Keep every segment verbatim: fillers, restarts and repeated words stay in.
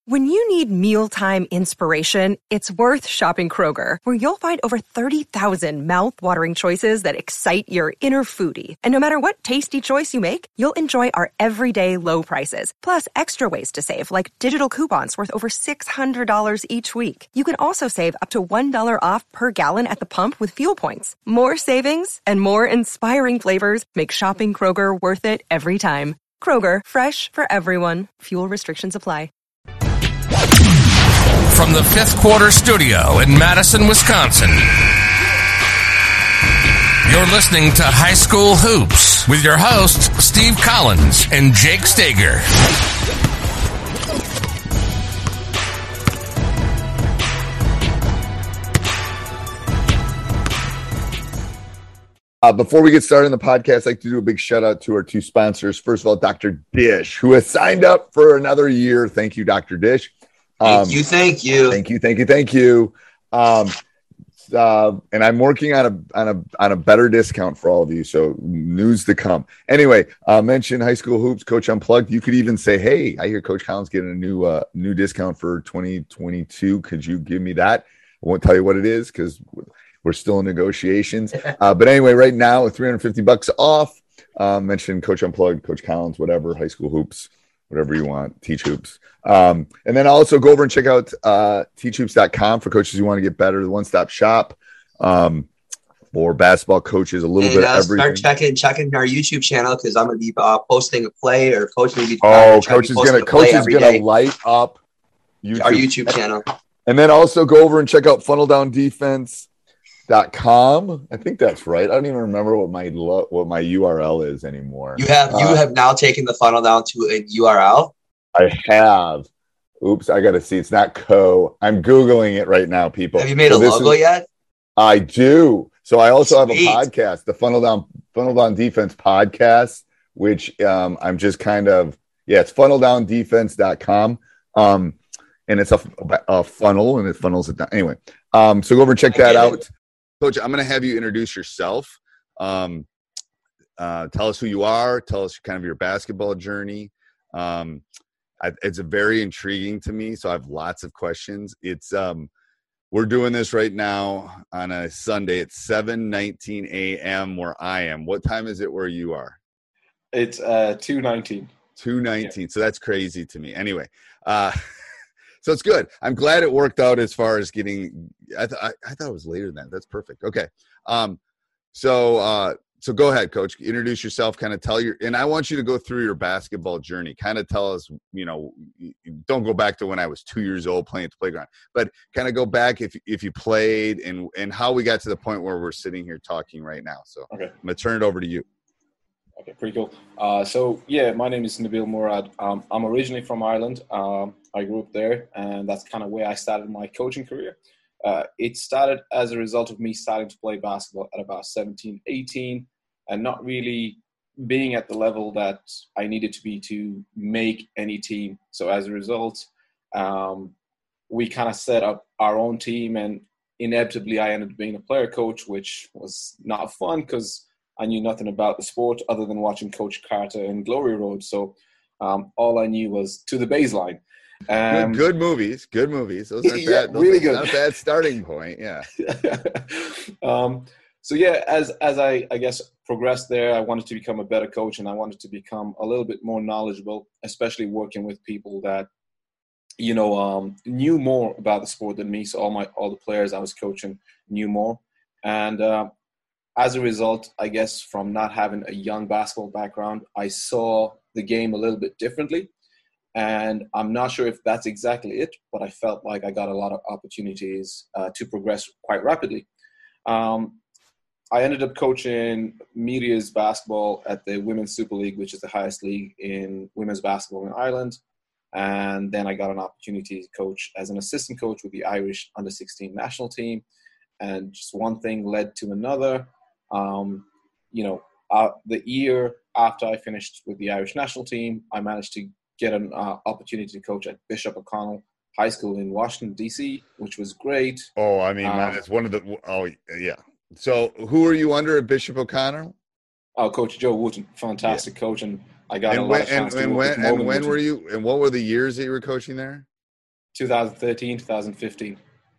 When you need mealtime inspiration, it's worth shopping Kroger, where you'll find over thirty thousand mouth-watering choices that excite your inner foodie. And no matter what tasty choice you make, you'll enjoy our everyday low prices, plus extra ways to save, like digital coupons worth over six hundred dollars each week. You can also save up to one dollar off per gallon at the pump with fuel points. More savings and more inspiring flavors make shopping Kroger worth it every time. Kroger, fresh for everyone. Fuel restrictions apply. From the Fifth Quarter Studio in Madison, Wisconsin, you're listening to High School Hoops with your hosts, Steve Collins and Jake Stager. Uh, before we get started on the podcast, I'd like to do a big shout out to our two sponsors. First of all, Doctor Dish, who has signed up for another year. Thank you, Doctor Dish. Um, thank you, thank you, thank you, thank you, thank you. Um, uh, and I'm working on a on a on a better discount for all of you. So news to come. Anyway, uh, mention High School Hoops, Coach Unplugged. You could even say, "Hey, I hear Coach Collins getting a new uh, new discount for twenty twenty-two. Could you give me that?" I won't tell you what it is because we're still in negotiations. Uh, but anyway, right now, three hundred fifty bucks off. Uh, mention Coach Unplugged, Coach Collins, whatever, High School Hoops. Whatever you want, Teach Hoops. Um, and then also go over and check out uh, teach hoops dot com for coaches who want to get better, the one-stop shop um, for basketball coaches, a little and, bit of uh, everything. Start checking, checking our YouTube channel because I'm going to be uh, posting a play or coach will be Oh, coach is going to coach is going to light up YouTube. Our YouTube channel. And then also go over and check out funnel down defense dot com. I think that's right. I don't even remember what my lo- what my U R L is anymore. You have you uh, have now taken the funnel down to a U R L. I have. Oops, I got to see. It's not co. I'm Googling it right now, people. Have you made so a logo is, yet? I do. So I also Sweet. have a podcast, the Funnel Down Funnel Down Defense podcast, which um, I'm just kind of yeah, it's funnel down defense dot com. Um, and it's a, a funnel and it funnels it down. Anyway, um, so go over and check that out. It. Coach, I'm going to have you introduce yourself. Um, uh, tell us who you are. Tell us kind of your basketball journey. Um, I, it's a very intriguing to me, so I have lots of questions. It's um, we're doing this right now on a Sunday at seven nineteen a.m. where I am. What time is it where you are? It's uh, two nineteen. two nineteen. Yeah. So that's crazy to me. Anyway, uh, so it's good. I'm glad it worked out as far as getting I, th- I, I thought it was later than that. That's perfect. Okay. Um, so uh, so go ahead, Coach. Introduce yourself, kind of tell your – and I want you to go through your basketball journey. Kind of tell us, you know, don't go back to when I was two years old playing at the playground. But kind of go back if if you played and, and how we got to the point where we're sitting here talking right now. So okay. I'm going to turn it over to you. Okay, pretty cool. Uh, so, yeah, my name is Nabil Murad. Um, I'm originally from Ireland. Um, I grew up there, and that's kind of where I started my coaching career. Uh, it started as a result of me starting to play basketball at about seventeen, eighteen, and not really being at the level that I needed to be to make any team. So, as a result, um, we kind of set up our own team, and inevitably I ended up being a player coach, which was not fun because I knew nothing about the sport other than watching Coach Carter and Glory Road. So um, all I knew was To the Baseline. Um, good, good movies. Good movies. Those aren't yeah, bad. Those really are good. Not a bad starting point. Yeah. um, so, yeah, as as I, I guess, progressed there, I wanted to become a better coach, and I wanted to become a little bit more knowledgeable, especially working with people that, you know, um, knew more about the sport than me. So all my all the players I was coaching knew more. And uh, as a result, I guess, from not having a young basketball background, I saw the game a little bit differently. And I'm not sure if that's exactly it, but I felt like I got a lot of opportunities uh, to progress quite rapidly. Um, I ended up coaching Media's basketball at the Women's Super League, which is the highest league in women's basketball in Ireland. And then I got an opportunity to coach as an assistant coach with the Irish under sixteen national team. And just one thing led to another. Um, you know, uh, the year after I finished with the Irish national team, I managed to get an uh, opportunity to coach at Bishop O'Connell High School in Washington, D C, which was great. Oh, I mean, um, man, it's one of the – oh, yeah. So who are you under at Bishop O'Connell? Oh, Coach Joe Wooten, fantastic yeah. coach, and I got and a when, lot of chance and, to and work when, with And when Wooten. were you – and what were the years that you were coaching there? twenty thirteen, twenty fifteen.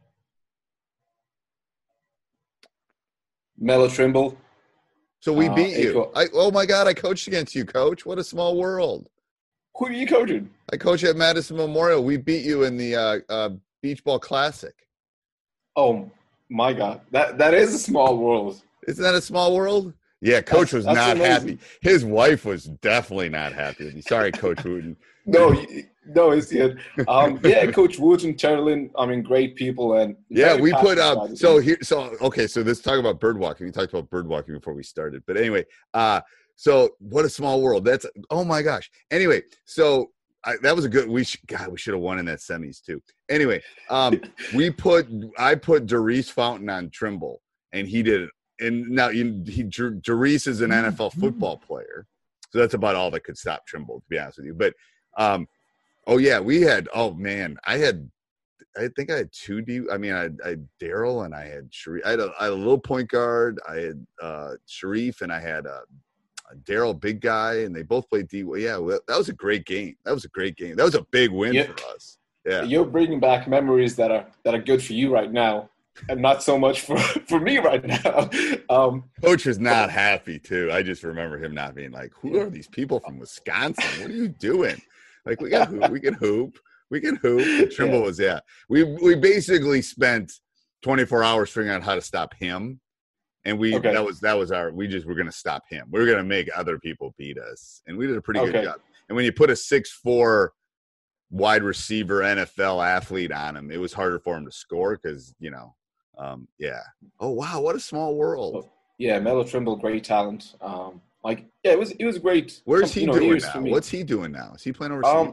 Melo Trimble. So we Uh, beat you. co- I, oh my God, I coached against you, Coach. What a small world. Who are you coaching? I coach at Madison Memorial. We beat you in the uh, uh, Beach Ball Classic. Oh my God, that that is a small world. Isn't that a small world? Yeah, Coach That's, was that's not amazing. happy. His wife was definitely not happy with me. Sorry, Coach Wooten. No, y- no, it's it. Um, yeah, Coach Woods and Terlin, I mean, great people. And Yeah, very we put passionate up. about it. So here, so okay. So let's talk about bird walking. We talked about bird walking before we started, but anyway. Uh, so what a small world. That's oh my gosh. Anyway, so I, that was a good. We should, God, we should have won in that semis too. Anyway, um, we put I put Darius Fountain on Trimble, and he did it. And now you, he Darius is an N F L football player, so that's about all that could stop Trimble, to be honest with you. But um, oh yeah, we had. Oh man, I had. I think I had two D. I mean, I had, I had Daryl and I had Sharif. I had, a, I had a little point guard. I had uh, Sharif and I had a, a Daryl, big guy, and they both played D. Yeah, well, that was a great game. That was a great game. That was a big win Yep. for us. Yeah, You're bringing back memories that are that are good for you right now, and not so much for, for me right now. Um, Coach was not happy too. I just remember him not being like, "Who are these people from Wisconsin? What are you doing? Like, we got hoop, we can hoop, we can hoop." And Trimble was yeah. We we basically spent twenty-four hours figuring out how to stop him, and we Okay. that was that was our we just were going to stop him. We were going to make other people beat us, and we did a pretty good Okay. job. And when you put a six four wide receiver N F L athlete on him, it was harder for him to score because you know. Um, yeah. Oh wow, what a small world. yeah, Melo Trimble, great talent. Um, like, yeah, it was it was great. Where's he you know, doing years now? for me. What's he doing now? Is he playing overseas? Um,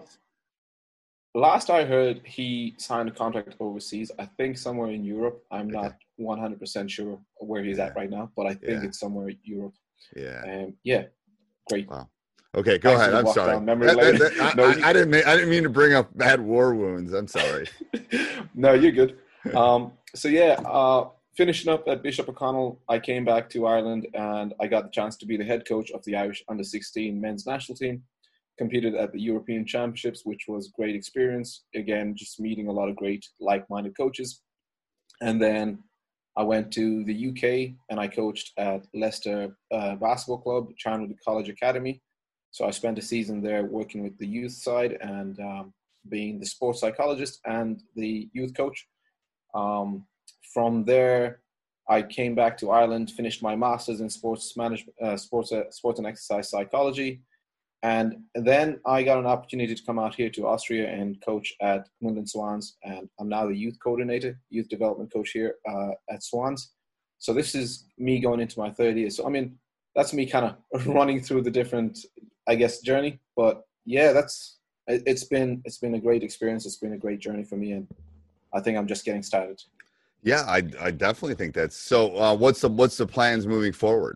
Last I heard, he signed a contract overseas. I think somewhere in Europe. I'm Okay. not one hundred percent sure where he's at Yeah. right now, but I think Yeah. it's somewhere in Europe. yeah. Um, yeah, great. Wow. Okay, go Thanks for ahead. the I'm walk sorry. down memory That- that- lane. that- I, No, I- you- I didn't mean I didn't mean to bring up bad war wounds. I'm sorry. No, you're good. Um, so yeah, uh, finishing up at Bishop O'Connell, I came back to Ireland and I got the chance to be the head coach of the Irish under sixteen men's national team. Competed at the European Championships, which was a great experience. Again, just meeting a lot of great like-minded coaches. And then I went to the U K and I coached at Leicester uh, Basketball Club, Charnwood College Academy. So I spent a season there working with the youth side and um, being the sports psychologist and the youth coach. Um, from there, I came back to Ireland, finished my master's in sports management, uh, sports, uh, sports and exercise psychology. And then I got an opportunity to come out here to Austria and coach at Gmunden Swans. And I'm now the youth coordinator, youth development coach here uh, at Swans. So this is me going into my third year. So, I mean, that's me kind of running through the different, I guess, journey. But yeah, that's, it, it's been, it's been a great experience. It's been a great journey for me. And I think I'm just getting started. Yeah, I I definitely think that's so. Uh, what's the what's the plans moving forward?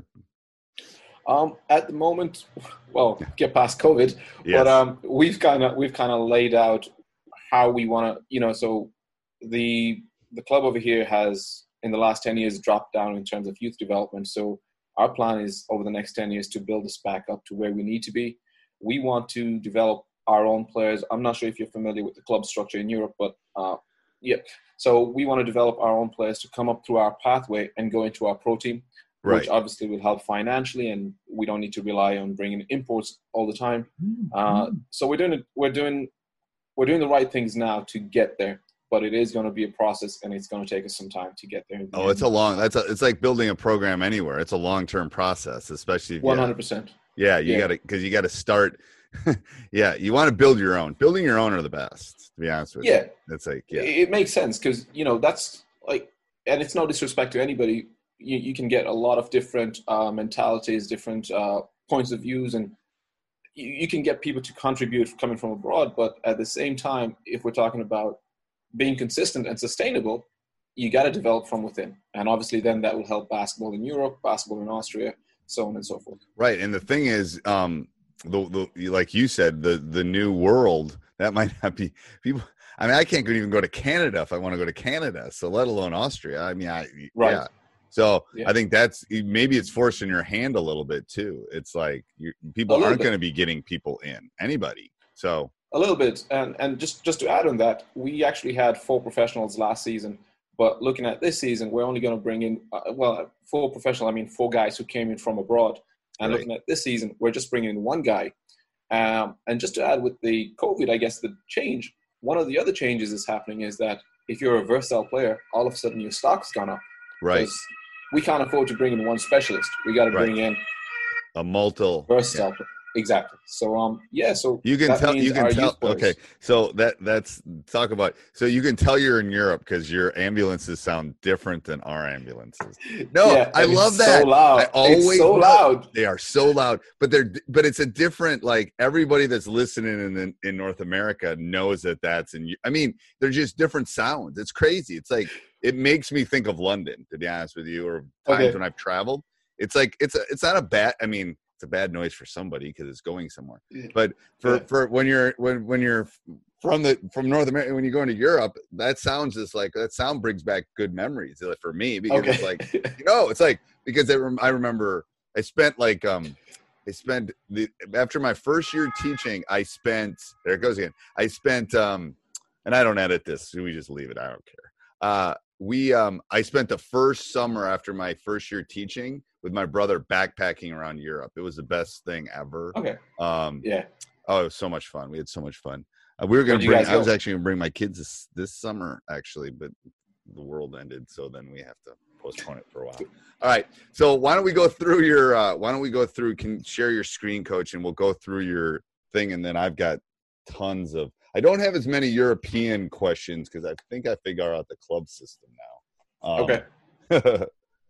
Um, at the moment, well, get past COVID, Yes. but um, we've kind of we've kind of laid out how we want to, you know. So the the club over here has in the last ten years dropped down in terms of youth development. So our plan is over the next ten years to build us back up to where we need to be. We want to develop our own players. I'm not sure if you're familiar with the club structure in Europe, but uh, yeah. So we want to develop our own players to come up through our pathway and go into our pro team. Right. Which obviously will help financially, and we don't need to rely on bringing imports all the time. Uh, so we're doing it. We're doing we're doing the right things now to get there, but it is going to be a process, and it's going to take us some time to get there. Oh, it's a long. That's a. It's like building a program anywhere. It's a long term process, especially if you- one hundred percent. Yeah, you Yeah. got to because you got to start. Yeah, you want to build your own. Building your own are the best. To be honest with Yeah, you, that's like yeah. it, it makes sense because you know that's like, and it's no disrespect to anybody. You, you can get a lot of different uh, mentalities, different uh, points of views, and you, you can get people to contribute coming from abroad. But at the same time, if we're talking about being consistent and sustainable, you got to develop from within. And obviously then that will help basketball in Europe, basketball in Austria, so on and so forth. Right, and the thing is, um, the, the like you said, the the new world that might not be people. I mean, I can't even go to Canada if I want to go to Canada, so let alone Austria. I mean, I Right. yeah. So Yeah. I think that's maybe it's forcing your hand a little bit too. It's like you people A little aren't bit. going to be getting people in anybody. So a little bit. And and just, just to add on that, we actually had four professionals last season. But looking at this season, we're only going to bring in, uh, well, four professional, I mean, four guys who came in from abroad. And Right. looking at this season, we're just bringing in one guy. Um, and just to add with the COVID, I guess the change, one of the other changes is happening is that if you're a versatile player, all of a sudden your stock's gone up. Right. Because we can't afford to bring in one specialist. We got to Right. bring in A multiple. versatile. Yeah. Exactly. So um yeah. So You can that tell. means You can our tell. youth players- Okay, so that that's talk about. So you can tell you're in Europe because your ambulances sound different than our ambulances. No, Yeah, I and it's love that. So loud. I always it's so love- loud. They are so loud, but they're but it's a different. Like everybody that's listening in in, in North America knows that that's in. I mean, they're just different sounds. It's crazy. It's like it makes me think of London, to be honest with you, or times Okay. when I've traveled. It's like it's a, it's not a bad. I mean. It's a bad noise for somebody because it's going somewhere. But for, Yeah. for when you're when when you're from the from North America, when you go into Europe, that sounds just like that sound brings back good memories for me because Okay. it's like you know it's like because it, I remember I spent like um I spent the after my first year teaching I spent there it goes again I spent um and I don't edit this so we just leave it I don't care uh we um I spent the first summer after my first year teaching with my brother backpacking around Europe. It was the best thing ever. Okay. Um, Yeah. Oh, it was so much fun. We had so much fun. Uh, we were going Where'd to you bring, guys I was go? actually going to bring my kids this, this summer actually, but the world ended. So then we have to postpone it for a while. All right. So why don't we go through your, uh, why don't we go through, can share your screen, coach, and we'll go through your thing. And then I've got tons of, I don't have as many European questions because I think I figure out the club system now. Um, Okay.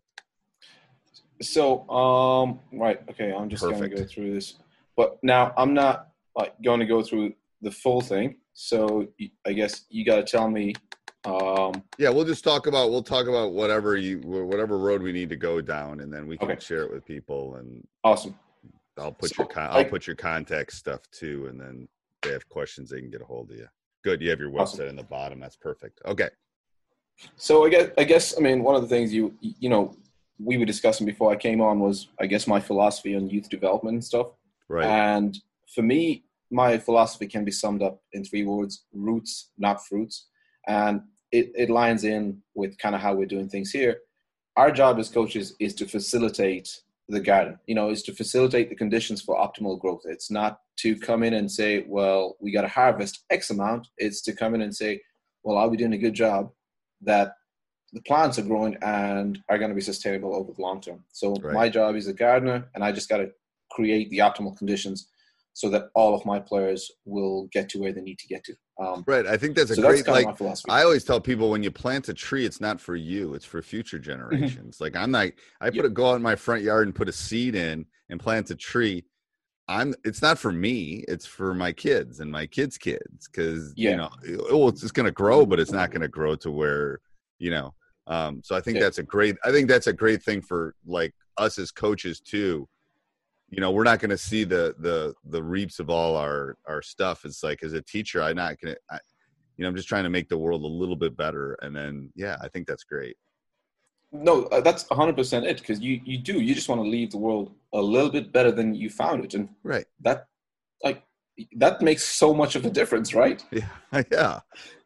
So, um, right. Okay. I'm just going to Perfect. go through this, but now I'm not like going to go through the full thing. So y- I guess you got to tell me, um, Yeah, we'll just talk about we'll talk about whatever you whatever road we need to go down, and then we can Okay. share it with people. And awesome. I'll put So, your con- I- I'll put your contact stuff too, and then if they have questions, they can get a hold of you. Good, you have your website Awesome. in the bottom. That's perfect. Okay, So I guess, I guess, I mean, one of the things you, you know, we were discussing before I came on was, I guess, my philosophy on youth development and stuff. right, And for me, my philosophy can be summed up in three words: roots, not fruits. And it, it lines in with kind of how we're doing things here. Our job as coaches is to facilitate the garden, you know, is to facilitate the conditions for optimal growth. It's not to come in and say, well, we got to harvest X amount. It's to come in and say, well, are we doing a good job that the plants are growing and are going to be sustainable over the long term? So Right. my job is a gardener, and I just got to create the optimal conditions so that all of my players will get to where they need to get to. Um, right. I think that's a so great that's kind like. of my philosophy. I always tell people when you plant a tree, it's not for you; it's for future generations. Like I'm not. I put Yep. a go out in my front yard and put a seed in and plant a tree. I'm. It's not for me. It's for my kids and my kids' kids because Yeah. you know, well, it's just going to grow, but it's not going to grow to where you know. Um, so I think Yeah. that's a great. I think that's a great thing for like us as coaches too. You know, we're not going to see the the the reaps of all our our stuff. It's like as a teacher, I'm not going to. You know, I'm just trying to make the world a little bit better, and then yeah, I think that's great. No, uh, that's one hundred percent it, because you, you do. You just want to leave the world a little bit better than you found it. And Right. that, like, that makes so much of a difference, right? Yeah. Yeah.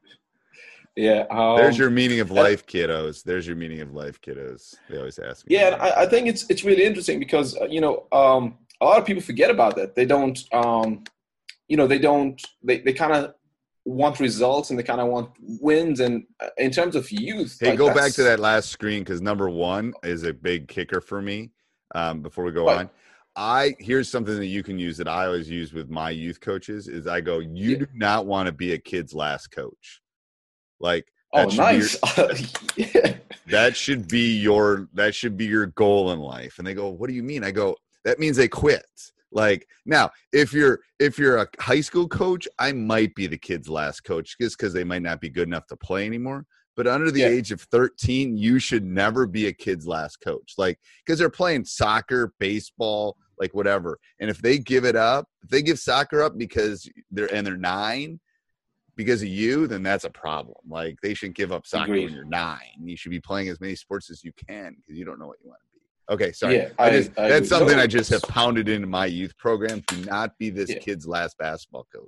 Yeah. Um, There's your meaning of life, kiddos. There's your meaning of life, kiddos. They always ask me. Yeah, and I, I think it's it's really interesting because, uh, you know, um, a lot of people forget about that. They don't, um, you know, they don't, they, they kind of want results and they kind of want wins. And uh, in terms of youth. Hey, like, go back that's- to that last screen because number one is a big kicker for me. Um, before we go Right. on, I here's something that you can use that I always use with my youth coaches is I go, you Yeah. do not want to be a kid's last coach. Like Oh, that should be your- nice. Yeah. that should be your that should be your goal in life. And they go, what do you mean? I go, that means they quit. Like now, if you're if you're a high school coach, I might be the kid's last coach just because they might not be good enough to play anymore. But under the Yeah. age of thirteen, you should never be a kid's last coach. Like because they're playing soccer, baseball, like whatever. And if they give it up, if they give soccer up because they're and they're nine because of you, then that's a problem. Like they shouldn't give up soccer Agreed. when you're nine. You should be playing as many sports as you can because you don't know what you want to be. Okay, sorry. Yeah, I I- just, I that's agree. something No, I just have it's- pounded into my youth program. Do not be this Yeah. kid's last basketball coach.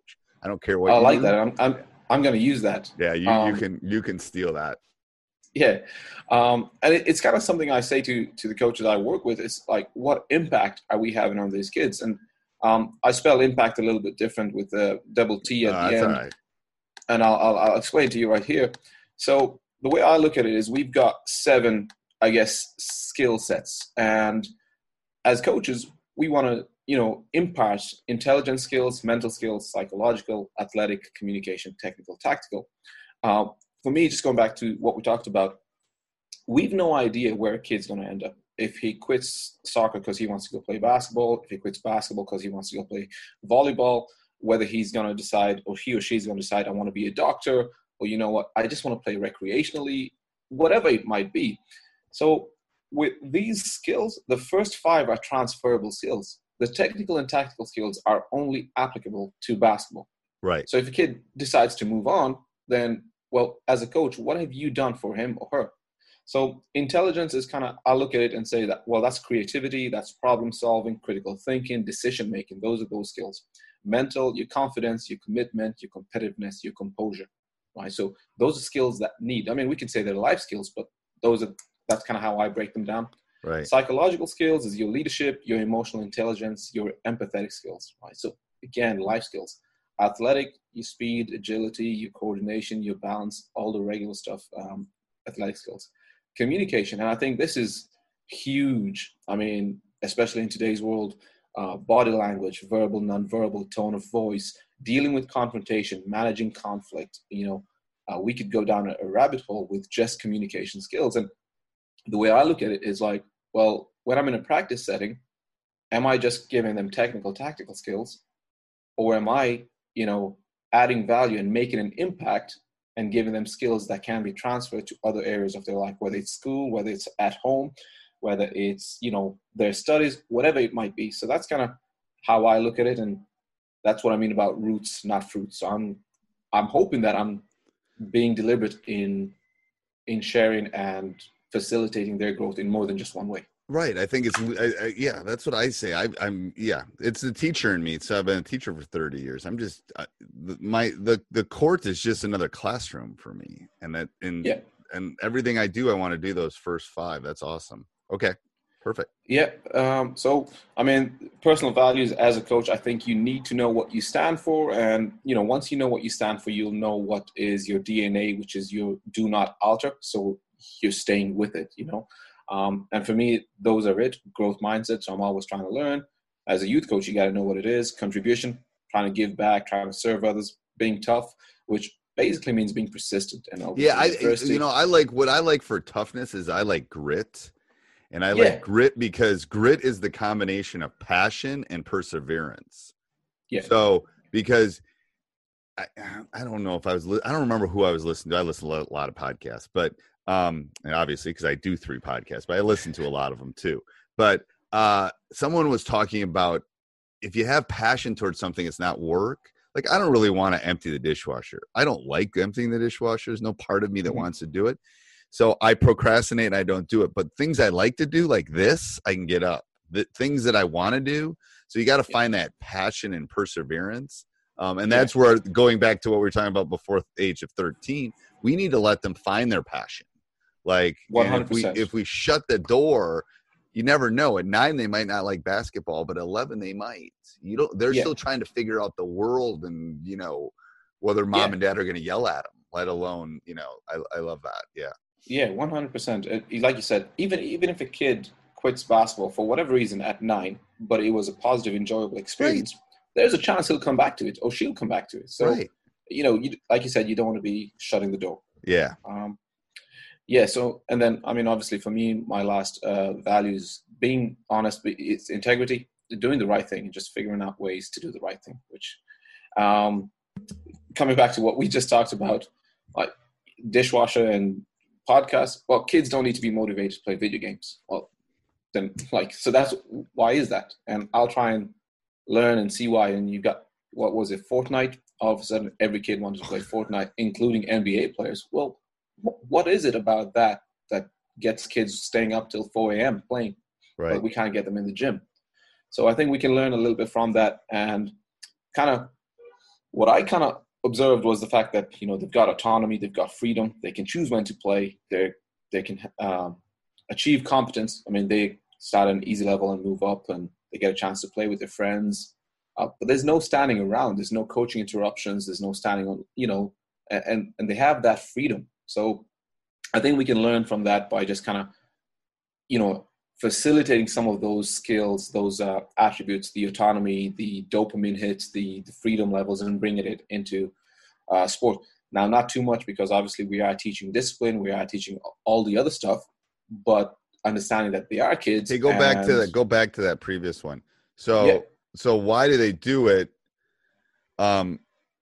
I don't care what I you like do. that. I'm I'm I'm going to use that. Yeah, you, um, you can you can steal that. Yeah, um, and it, it's kind of something I say to to the coaches I work with. It's like, what impact are we having on these kids? And um, I spell impact a little bit different with the double T at Uh, the that's end. all right. And I'll, I'll I'll explain to you right here. So the way I look at it is we've got seven, I guess, skill sets, and as coaches, we want to, you know, impart intelligence skills, mental skills, psychological, athletic, communication, technical, tactical. Uh, for me, just going back to what we talked about, we've no idea where a kid's going to end up. If he quits soccer because he wants to go play basketball, if he quits basketball because he wants to go play volleyball, whether he's going to decide, or he or she's going to decide, I want to be a doctor, or you know what, I just want to play recreationally, whatever it might be. So with these skills, the first five are transferable skills. The technical and tactical skills are only applicable to basketball. Right. So if a kid decides to move on, then, well, as a coach, what have you done for him or her? So intelligence is kind of, I look at it and say that, well, that's creativity, that's problem solving, critical thinking, decision making. Those are those skills. Mental, your confidence, your commitment, your competitiveness, your composure, right? So those are skills that need, I mean, we can say they're life skills, but those are, that's kind of how I break them down. Right. Psychological skills is your leadership, your emotional intelligence, your empathetic skills, right? So again, life skills. Athletic, your speed, agility, your coordination, your balance, all the regular stuff, um, athletic skills. Communication, and I think this is huge. I mean, especially in today's world, uh, body language, verbal, nonverbal, tone of voice, dealing with confrontation, managing conflict. You know, uh, we could go down a, a rabbit hole with just communication skills. And the way I look at it is like, well, when I'm in a practice setting, am I just giving them technical, tactical skills, or am I, you know, adding value and making an impact and giving them skills that can be transferred to other areas of their life, whether it's school, whether it's at home, whether it's, you know, their studies, whatever it might be. So that's kind of how I look at it. And that's what I mean about roots, not fruits. So I'm, I'm hoping that I'm being deliberate in, in sharing and facilitating their growth in more than just one way. Right. I think it's, I, I, yeah, that's what I say. I, I'm, yeah, it's the teacher in me. So I've been a teacher for thirty years. I'm just, I, the, my, the, the court is just another classroom for me. And that, and, yeah. and everything I do, I want to do those first five. That's awesome. Okay. Perfect. Yeah. Um, so, I mean, personal values as a coach, I think you need to know what you stand for. And, you know, once you know what you stand for, you'll know what is your D N A, which is your do not alter. So you're staying with it, you know. Um, and for me, those are it. Growth mindset. So I'm always trying to learn. As a youth coach, you got to know what it is. Contribution, trying to give back, trying to serve others, being tough, which basically means being persistent. And yeah, I, you know, I like what I like for toughness is I like grit. And I yeah. like grit because grit is the combination of passion and perseverance. Yeah. So because I, I don't know if I was, li- I don't remember who I was listening to. I listen to a lot of podcasts, but um, and obviously because I do three podcasts, but I listen to a lot of them too. But uh, someone was talking about if you have passion towards something, it's not work. Like I don't really want to empty the dishwasher. I don't like emptying the dishwasher. There's no part of me that mm-hmm. wants to do it. So I procrastinate and I don't do it. But things I like to do like this, I can get up. The things that I want to do. So you got to find that passion and perseverance. Um, and that's where, going back to what we were talking about before the age of thirteen, we need to let them find their passion. Like one hundred percent. If we, if we shut the door, you never know. At nine, they might not like basketball, but at eleven, they might. You don't. They're yeah. still trying to figure out the world and, you know, whether mom yeah. and dad are going to yell at them, let alone, you know, I, I love that. Yeah. Yeah, one hundred percent. Like you said, even even if a kid quits basketball for whatever reason at nine, but it was a positive, enjoyable experience, right. there's a chance he'll come back to it or she'll come back to it. So, right. you know, you, like you said, you don't want to be shutting the door. Yeah. Um, yeah. So, and then, I mean, obviously for me, my last uh, values, being honest, it's integrity, doing the right thing, and just figuring out ways to do the right thing, which um, coming back to what we just talked about, like dishwasher and podcast, well, kids don't need to be motivated to play video games. Well, then, like, so that's, why is that? And I'll try and learn and see why. And you got, what was it, Fortnite? All of a sudden, every kid wanted to play Fortnite, including N B A players. Well, what is it about that that gets kids staying up till four a.m. playing? Right. But we can't get them in the gym. So I think we can learn a little bit from that and kind of what I kind of observed was the fact that, you know, they've got autonomy, they've got freedom, they can choose when to play, they they can um, achieve competence. I mean, they start at an easy level and move up, and they get a chance to play with their friends. Uh, but there's no standing around. There's no coaching interruptions. There's no standing on, you know, and and they have that freedom. So I think we can learn from that by just kind of, you know, facilitating some of those skills, those uh, attributes, the autonomy, the dopamine hits, the, the freedom levels, and bringing it into uh, sport. Now, not too much, because obviously we are teaching discipline, we are teaching all the other stuff, but understanding that they are kids. Hey, go and, back to that. Go back to that previous one. So, yeah. so why do they do it? Um,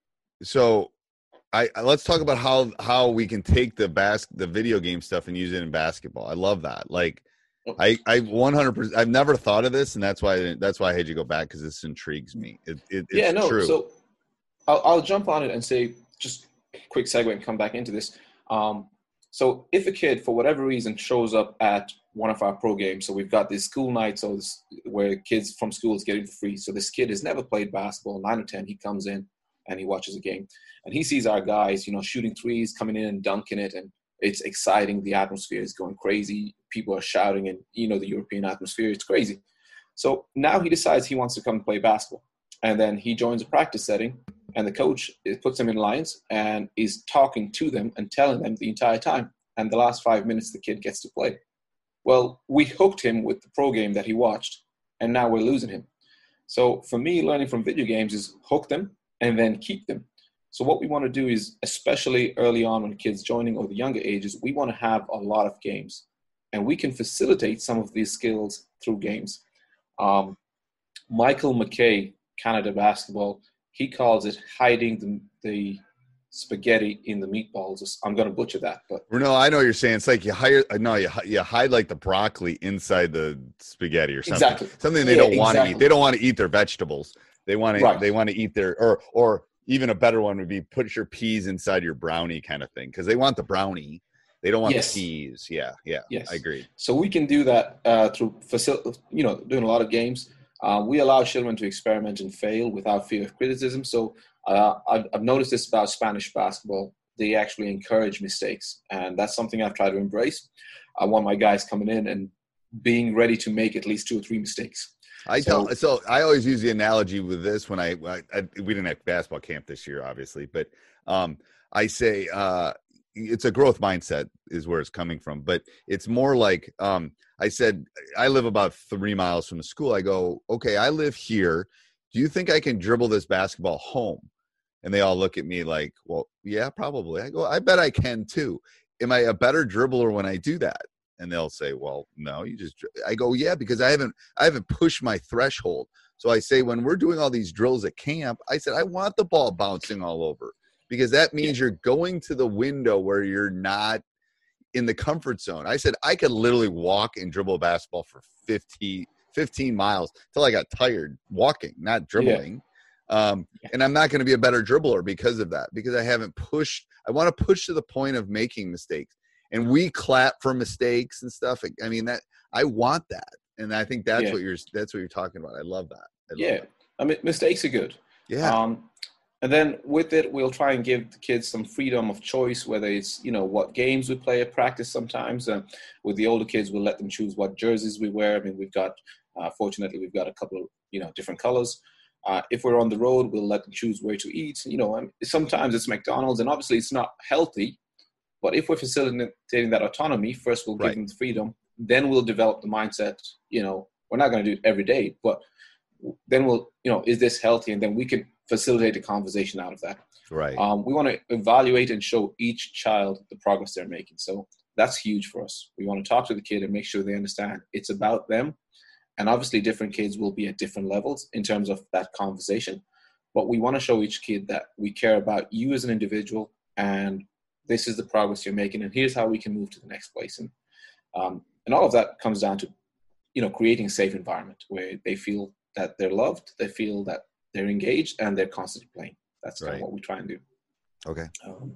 so I, I let's talk about how how we can take the bas- the video game stuff and use it in basketball. I love that. Like, I I one hundred percent. I've never thought of this, and that's why that's why I had you go back, because this intrigues me. It, it, it's yeah, no. true. So I'll, I'll jump on it and say, just quick segue and come back into this. Um, so if a kid, for whatever reason, shows up at one of our pro games, so we've got these school nights, so this, where kids from schools get it for free. So this kid has never played basketball, nine or ten. He comes in and he watches a game, and he sees our guys, you know, shooting threes, coming in and dunking it, and it's exciting. The atmosphere is going crazy. People are shouting, and, you know, the European atmosphere, it's crazy. So now he decides he wants to come play basketball. And then he joins a practice setting, and the coach puts them in lines and is talking to them and telling them the entire time. And the last five minutes, the kid gets to play. Well, we hooked him with the pro game that he watched, and now we're losing him. So for me, learning from video games is hook them and then keep them. So what we want to do is, especially early on when kids joining or the younger ages, we want to have a lot of games. And we can facilitate some of these skills through games. Um, Michael McKay, Canada Basketball, he calls it hiding the, the spaghetti in the meatballs. I'm going to butcher that, but no, I know what you're saying. It's like you hire, no, you, you hide like the broccoli inside the spaghetti or something. Exactly. Something they yeah, don't want to exactly. eat. They don't want to eat their vegetables. They want to. Right. They want to eat their or or even a better one would be put your peas inside your brownie kind of thing, because they want the brownie. They don't want yes. the peas. Yeah, yeah. Yes, I agree. So we can do that uh, through facil- you know, doing a lot of games. Uh, we allow children to experiment and fail without fear of criticism. So uh, I've, I've noticed this about Spanish basketball. They actually encourage mistakes, and that's something I've tried to embrace. I want my guys coming in and being ready to make at least two or three mistakes. I so, tell so I always use the analogy with this when I, I, I we didn't have basketball camp this year, obviously, but um, I say uh, it's a growth mindset is where it's coming from. But it's more like um, I said, I live about three miles from the school. I go, okay, I live here. Do you think I can dribble this basketball home? And they all look at me like, well, yeah, probably. I go, I bet I can too. Am I a better dribbler when I do that? And they'll say, well, no, you just, I go, yeah, because I haven't, I haven't pushed my threshold. So I say, when we're doing all these drills at camp, I said, I want the ball bouncing all over, because that means you're going to the window where you're not in the comfort zone. I said, I could literally walk and dribble a basketball for fifty, fifteen miles till I got tired walking, not dribbling. Yeah. Um, and I'm not going to be a better dribbler because of that, because I haven't pushed. I want to push to the point of making mistakes. And we clap for mistakes and stuff. I mean, that I want that, and I think that's yeah. what you're that's what you're talking about. I love that. I love yeah, that. I mean, mistakes are good. Yeah. Um, and then with it, we'll try and give the kids some freedom of choice, whether it's, you know, what games we play at practice. Sometimes uh, with the older kids, we'll let them choose what jerseys we wear. I mean, we've got uh, fortunately we've got a couple of, you know, different colors. Uh, if we're on the road, we'll let them choose where to eat. You know, and sometimes it's McDonald's, and obviously it's not healthy. But if we're facilitating that autonomy, first we'll give right. them the freedom, then we'll develop the mindset, you know, we're not going to do it every day, but then we'll, you know, is this healthy? And then we can facilitate a conversation out of that. Right. Um, we want to evaluate and show each child the progress they're making. So that's huge for us. We want to talk to the kid and make sure they understand it's about them. And obviously different kids will be at different levels in terms of that conversation. But we want to show each kid that we care about you as an individual, and this is the progress you're making, and here's how we can move to the next place. And um, and all of that comes down to, you know, creating a safe environment where they feel that they're loved, they feel that they're engaged, and they're constantly playing. That's kind right. of what we try and do. Okay. Um,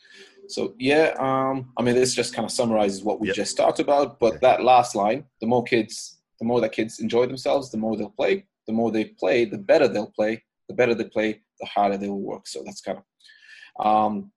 so, yeah, um, I mean, this just kind of summarizes what we yep. just talked about. But okay. that last line, the more kids, the more that kids enjoy themselves, the more they'll play. The more they play, the better they'll play. The better they play, the harder they will work. So that's kind of, um,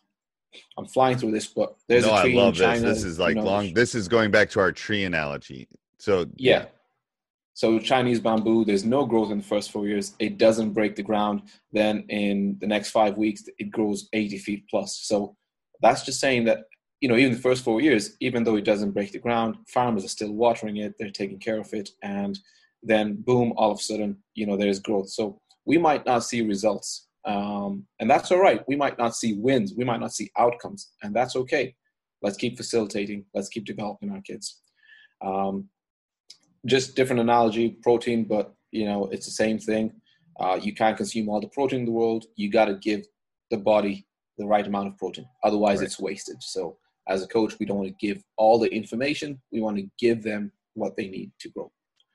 I'm flying through this, but there's no, a tree I love in China. this. This is like you know, long. This is going back to our tree analogy. So yeah. yeah. So Chinese bamboo, there's no growth in the first four years. It doesn't break the ground. Then in the next five weeks, it grows eighty feet plus. So that's just saying that, you know, even the first four years, even though it doesn't break the ground, farmers are still watering it. They're taking care of it. And then boom, all of a sudden, you know, there's growth. So we might not see results. Um, and that's all right. We might not see wins. We might not see outcomes. And that's okay. Let's keep facilitating. Let's keep developing our kids. Um, Just different analogy, protein, but, you know, it's the same thing. Uh, you can't consume all the protein in the world. You got to give the body the right amount of protein. Otherwise, right. It's wasted. So as a coach, we don't want to give all the information. We want to give them what they need to grow.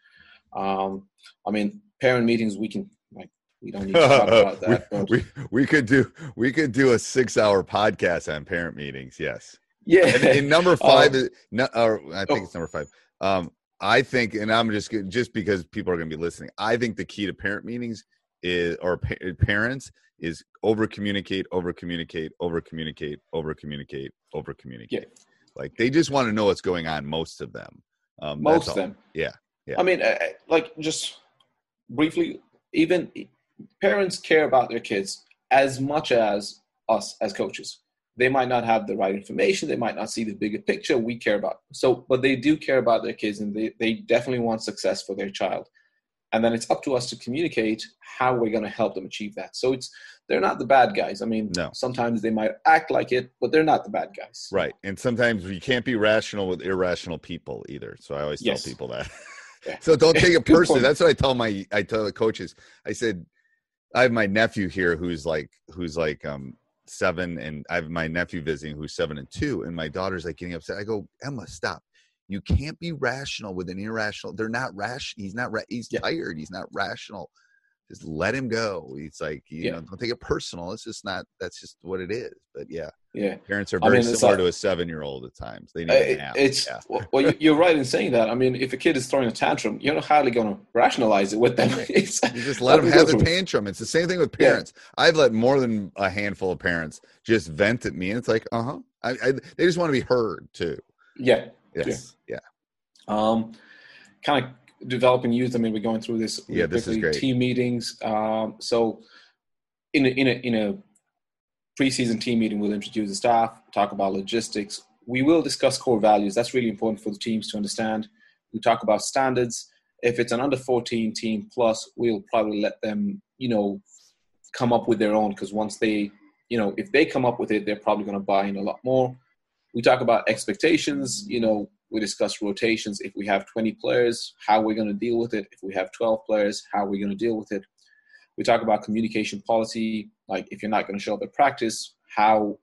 Um, I mean, parent meetings, we can, like, we don't need to talk about that. we, but. we, we could do, we could do a six hour podcast on parent meetings. Yes. Yeah. And, and number five, um, is, no, or I think oh. it's number five. Um, I think, and I'm just just because people are going to be listening, I think the key to parent meetings is, or pa- parents, is over communicate, over communicate, over communicate, over communicate, over communicate. Yeah. Like they just want to know what's going on. Most of them. Um, most of them. Yeah. Yeah. I mean, uh, like just briefly, even parents care about their kids as much as us as coaches. They might not have the right information. They might not see the bigger picture we care about. So, but they do care about their kids, and they, they definitely want success for their child. And then it's up to us to communicate how we're going to help them achieve that. So it's, they're not the bad guys. I mean, no. Sometimes they might act like it, but they're not the bad guys. Right. And sometimes you can't be rational with irrational people either. So I always tell yes. people that. Yeah. So don't take it personally. That's what I tell my, I tell the coaches. I said, I have my nephew here who's like, who's like, um, seven, and I have my nephew visiting who's seven and two, and my daughter's like getting upset. I go, Emma, stop. You can't be rational with an irrational. They're not rash. He's not. Ra- he's yeah. tired. He's not rational. Just let him go. It's like, you yeah. know, don't take it personal. It's just not. That's just what it is. But yeah, yeah. Parents are very I mean, similar like, to a seven-year-old at times. They need uh, a nap. It's yeah. well, you're right in saying that. I mean, if a kid is throwing a tantrum, you're not hardly going to rationalize it with them. It's, you just let, let them have the tantrum. It's the same thing with parents. Yeah. I've let more than a handful of parents just vent at me, and it's like, uh huh. I, I, they just want to be heard too. Yeah. Yes. Yeah. yeah. Um, kind of. Developing youth. I mean, we're going through this. Yeah, this is great. Team meetings. Um, so, in a, in a in a preseason team meeting, we'll introduce the staff, talk about logistics. We will discuss core values. That's really important for the teams to understand. We talk about standards. If it's an under fourteen team plus, we'll probably let them, you know, come up with their own, because once they, you know, if they come up with it, they're probably going to buy in a lot more. We talk about expectations. You know. We discuss rotations. If we have twenty players, how we're going to deal with it. If we have twelve players, how we're going to deal with it. We talk about communication policy. Like if you're not going to show up at practice, how,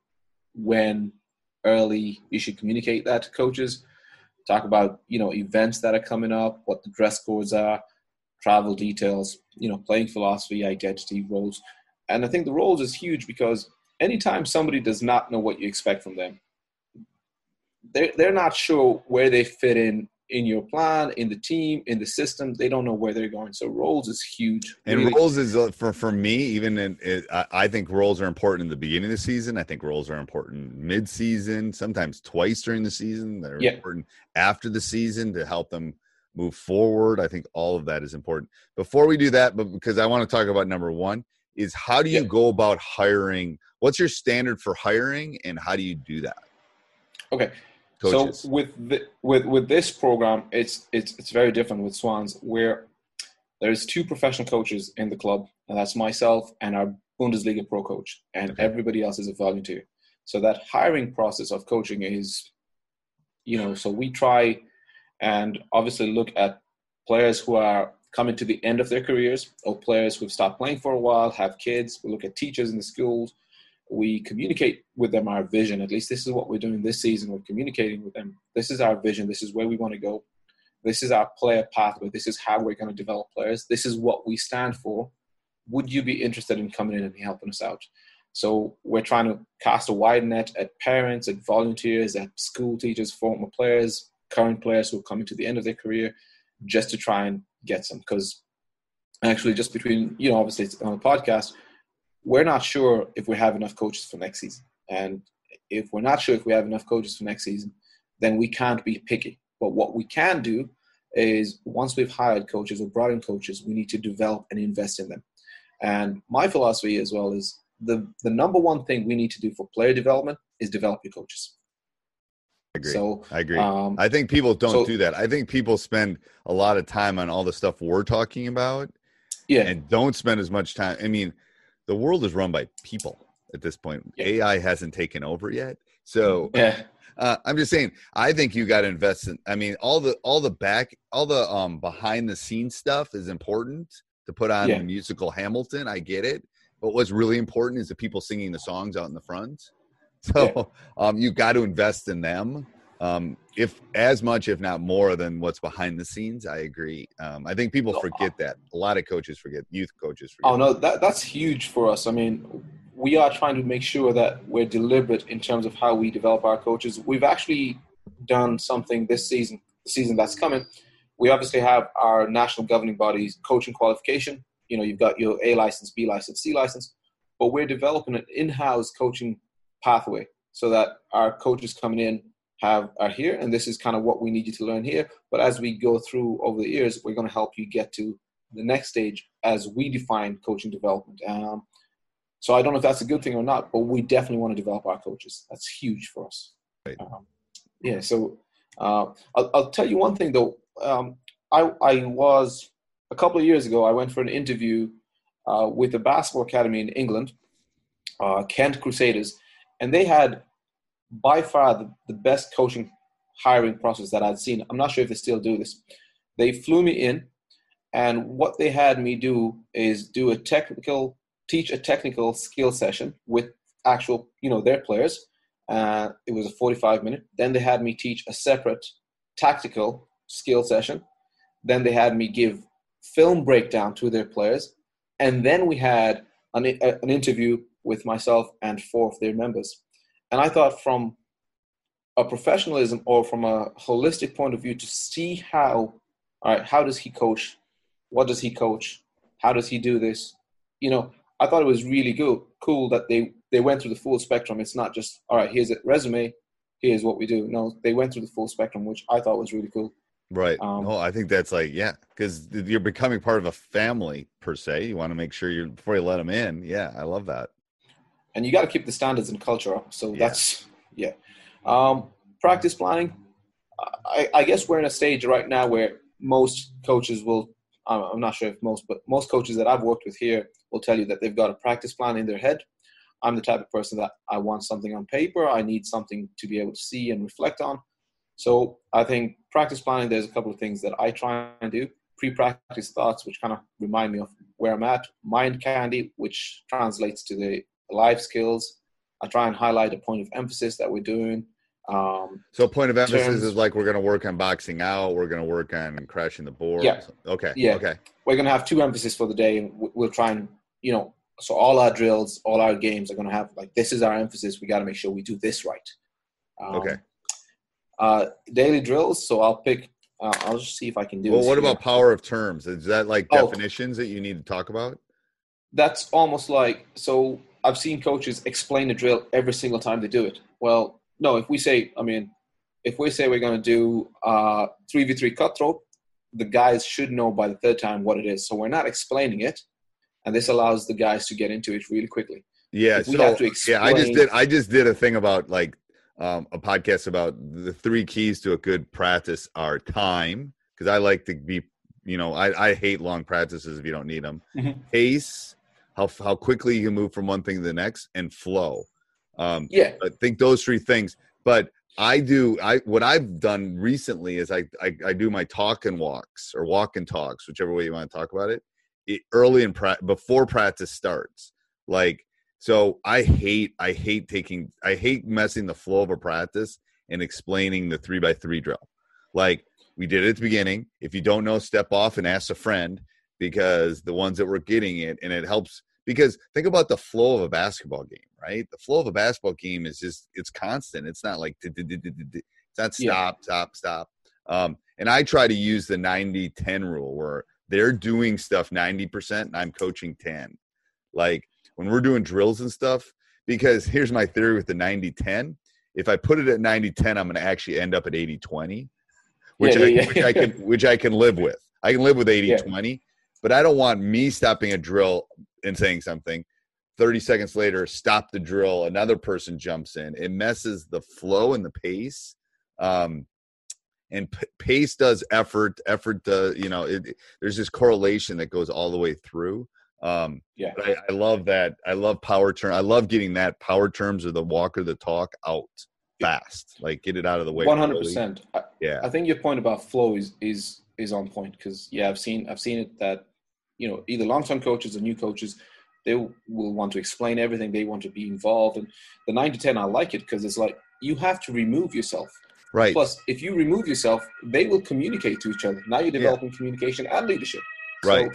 when, early you should communicate that to coaches. Talk about, you know, events that are coming up, what the dress codes are, travel details, you know, playing philosophy, identity, roles. And I think the roles is huge, because anytime somebody does not know what you expect from them, They're, they're not sure where they fit in in your plan, in the team, in the system. They don't know where they're going. So roles is huge. And really. roles is, uh, for, for me, even in, it, I, I think roles are important in the beginning of the season. I think roles are important mid-season, sometimes twice during the season. They're yeah. important after the season to help them move forward. I think all of that is important. Before we do that, but because I want to talk about number one, is how do you yeah. go about hiring? What's your standard for hiring, and how do you do that? Okay. Coaches. So with the, with with this program, it's it's it's very different with Swans, where there's two professional coaches in the club, and that's myself and our Bundesliga pro coach, and okay. everybody else is a volunteer. So that hiring process of coaching is, you know, so we try and obviously look at players who are coming to the end of their careers, or players who've stopped playing for a while, have kids. We look at teachers in the schools. We communicate with them our vision. At least this is what we're doing this season. We're communicating with them. This is our vision. This is where we want to go. This is our player pathway. This is how we're going to develop players. This is what we stand for. Would you be interested in coming in and helping us out? So we're trying to cast a wide net at parents, at volunteers, at school teachers, former players, current players who are coming to the end of their career, just to try and get some. Because actually just between, you know, obviously it's on a podcast, we're not sure if we have enough coaches for next season. And if we're not sure if we have enough coaches for next season, then we can't be picky. But what we can do is once we've hired coaches or brought in coaches, we need to develop and invest in them. And my philosophy as well is the, the number one thing we need to do for player development is develop your coaches. I agree. So, I agree. Um, I think people don't so, do that. I think people spend a lot of time on all the stuff we're talking about yeah. and don't spend as much time. I mean, the world is run by people at this point. Yeah. A I hasn't taken over yet. So yeah. uh, I'm just saying, I think you got to invest in, I mean, all the, all the back, all the um, behind the scenes stuff is important to put on yeah. the musical Hamilton. I get it. But what's really important is the people singing the songs out in the front. So yeah. um, you got to invest in them, um, if as much, if not more, than what's behind the scenes. I agree. Um, I think people forget that. A lot of coaches forget. Youth coaches forget. Oh no, that that's huge for us. I mean, we are trying to make sure that we're deliberate in terms of how we develop our coaches. We've actually done something this season, the season that's coming. We obviously have our national governing bodies coaching qualification. You know, you've got your A license, B license, C license, but we're developing an in-house coaching pathway so that our coaches coming in have are here, and this is kind of what we need you to learn here. But as we go through over the years, we're going to help you get to the next stage as we define coaching development. Um, so I don't know if that's a good thing or not, but we definitely want to develop our coaches. That's huge for us. Right. Um, yeah. So uh, I'll, I'll tell you one thing though. Um, I I was a couple of years ago. I went for an interview uh, with the basketball academy in England, uh, Kent Crusaders. And they had by far the, the best coaching hiring process that I'd seen. I'm not sure if they still do this. They flew me in, and what they had me do is do a technical, teach a technical skill session with actual, you know, their players. Uh, it was a forty-five minute. Then they had me teach a separate tactical skill session. Then they had me give film breakdown to their players. And then we had an, a, an interview with myself and four of their members. And I thought from a professionalism or from a holistic point of view to see how, all right, how does he coach? What does he coach? How does he do this? You know, I thought it was really good, cool that they, they went through the full spectrum. It's not just, all right, here's a resume, here's what we do. No, they went through the full spectrum, which I thought was really cool. Right. Um, no, I think that's like, yeah, because you're becoming part of a family per se. You want to make sure you're, before you let them in. Yeah, I love that. And you got to keep the standards and culture up. So yeah. that's, yeah. Um, practice planning. I, I guess we're in a stage right now where most coaches will, I'm not sure if most, but most coaches that I've worked with here will tell you that they've got a practice plan in their head. I'm the type of person that I want something on paper. I need something to be able to see and reflect on. So I think practice planning, there's a couple of things that I try and do. Pre-practice thoughts, which kind of remind me of where I'm at. Mind candy, which translates to the life skills. I try and highlight a point of emphasis that we're doing. Um, so point of emphasis terms, is like we're going to work on boxing out. We're going to work on crashing the board. Yeah. Okay. Yeah. Okay. We're going to have two emphasis for the day, and we'll try and, you know, so all our drills, all our games are going to have, like, this is our emphasis. We got to make sure we do this right. Um, okay. Uh, daily drills. So I'll pick, uh, I'll just see if I can do Well, this what here. about power of terms? Is that like Oh. definitions that you need to talk about? That's almost like, so I've seen coaches explain the drill every single time they do it. Well, no, if we say, I mean, if we say we're going to do uh, three v three cutthroat, the guys should know by the third time what it is. So we're not explaining it, and this allows the guys to get into it really quickly. Yeah, If we so have to explain, yeah, I just did. I just did a thing about like um, a podcast about the three keys to a good practice are time, because I like to be, you know, I, I hate long practices if you don't need them. Mhm. Pace, how how quickly you can move from one thing to the next, and flow. Um, Yeah. I think those three things. But I do. I what I've done recently is I I, I do my talk and walks or walk and talks, whichever way you want to talk about it, it early in pra- before practice starts. Like, so I hate I hate taking I hate messing the flow of a practice and explaining the three by three drill. Like, we did it at the beginning. If you don't know, step off and ask a friend, because the ones that were getting it, and it helps. Because think about the flow of a basketball game, right? The flow of a basketball game is just, it's constant. It's not like, it's not stop, stop, stop. Um, and I try to use the ninety ten rule where they're doing stuff ninety percent and I'm coaching ten. Like, when we're doing drills and stuff, because here's my theory with the ninety ten. If I put it at ninety ten, I'm going to actually end up at eighty twenty, which, yeah, I, yeah, which yeah. I can which I can live with. I can live with eighty twenty, yeah. But I don't want me stopping a drill and saying something. thirty seconds later, stop the drill. Another person jumps in. It messes the flow and the pace. Um, and p- pace does effort. Effort does, you know, it, it, there's this correlation that goes all the way through. Um, yeah, but I, I love that. I love power term. I love getting that power terms or the walk or the talk out fast. Like get it out of the way. One hundred percent. Yeah, I think your point about flow is is is on point because yeah, I've seen I've seen it that you know either long term coaches or new coaches, they will want to explain everything. They want to be involved, and the nine to ten, I like it because it's like you have to remove yourself. Right. Plus, if you remove yourself, they will communicate to each other. Now you're developing yeah. communication and leadership. Right. So,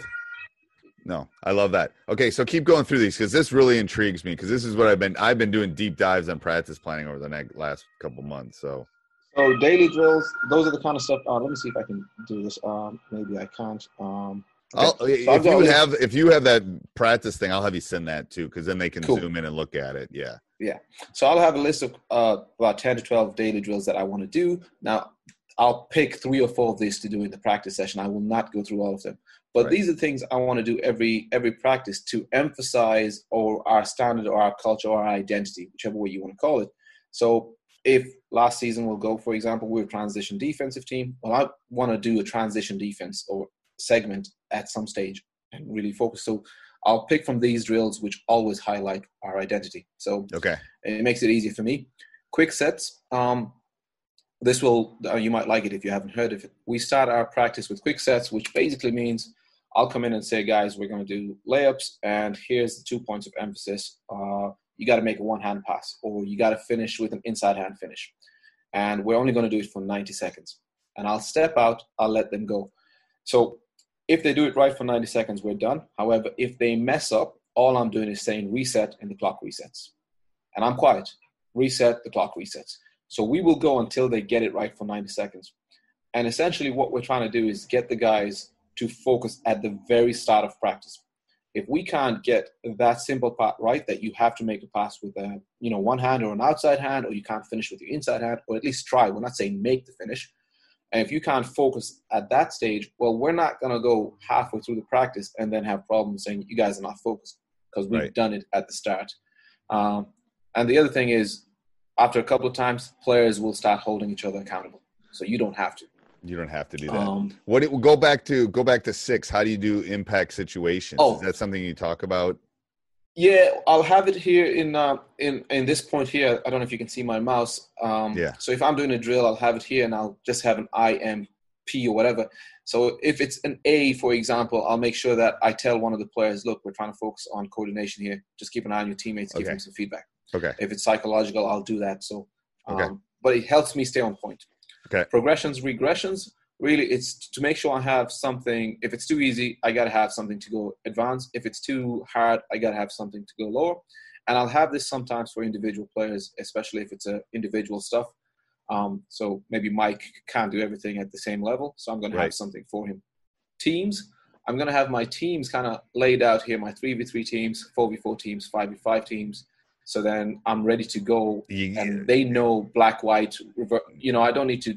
no, I love that. Okay, so keep going through these because this really intrigues me because this is what I've been I've been doing deep dives on practice planning over the next last couple months. So, so daily drills, those are the kind of stuff. Uh, let me see if I can do this. Um, maybe I can't. Um, okay. so if you have if you have that practice thing, I'll have you send that too because then they can cool. zoom in and look at it. Yeah. Yeah. So I'll have a list of uh, about ten to twelve daily drills that I want to do. Now, I'll pick three or four of these to do in the practice session. I will not go through all of them. But right. these are things I want to do every every practice to emphasize or our standard or our culture or our identity, whichever way you want to call it. So if last season we'll go, for example, we're a transition defensive team. Well, I want to do a transition defense or segment at some stage and really focus. So I'll pick from these drills, which always highlight our identity. So okay, it makes it easier for me. Quick sets. Um, this will, uh, you might like it if you haven't heard of it. We start our practice with quick sets, which basically means I'll come in and say, guys, we're going to do layups, and here's the two points of emphasis. Uh, you got to make a one-hand pass, or you got to finish with an inside-hand finish. And we're only going to do it for ninety seconds. And I'll step out, I'll let them go. So if they do it right for ninety seconds, we're done. However, if they mess up, all I'm doing is saying reset and the clock resets. And I'm quiet. Reset, the clock resets. So we will go until they get it right for ninety seconds. And essentially what we're trying to do is get the guys to focus at the very start of practice. If we can't get that simple part right, that you have to make a pass with a, you know, one hand or an outside hand, or you can't finish with your inside hand, or at least try. We're not saying make the finish. And if you can't focus at that stage, well, we're not going to go halfway through the practice and then have problems saying you guys are not focused because we've right. done it at the start. Um, and the other thing is, after a couple of times, players will start holding each other accountable. So you don't have to. You don't have to do that. Um, what it will go back to go back to six. How do you do impact situations? Oh, is that something you talk about? Yeah, I'll have it here in uh, in in this point here. I don't know if you can see my mouse. Um, yeah. So if I'm doing a drill, I'll have it here, and I'll just have an I M P or whatever. So if it's an A, for example, I'll make sure that I tell one of the players, look, we're trying to focus on coordination here. Just keep an eye on your teammates, give okay. them some feedback. Okay. If it's psychological, I'll do that. So, um, okay. But it helps me stay on point. Okay. Progressions, regressions. Really, it's to make sure I have something. If it's too easy, I got to have something to go advanced. If it's too hard, I got to have something to go lower. And I'll have this sometimes for individual players, especially if it's a individual stuff. Um, so maybe Mike can't do everything at the same level. So I'm going to right. have something for him. Teams, I'm going to have my teams kind of laid out here, my three v three teams, four v four teams, five v five teams. So then I'm ready to go. Yeah. And they know black, white, revert. You know, I don't need to.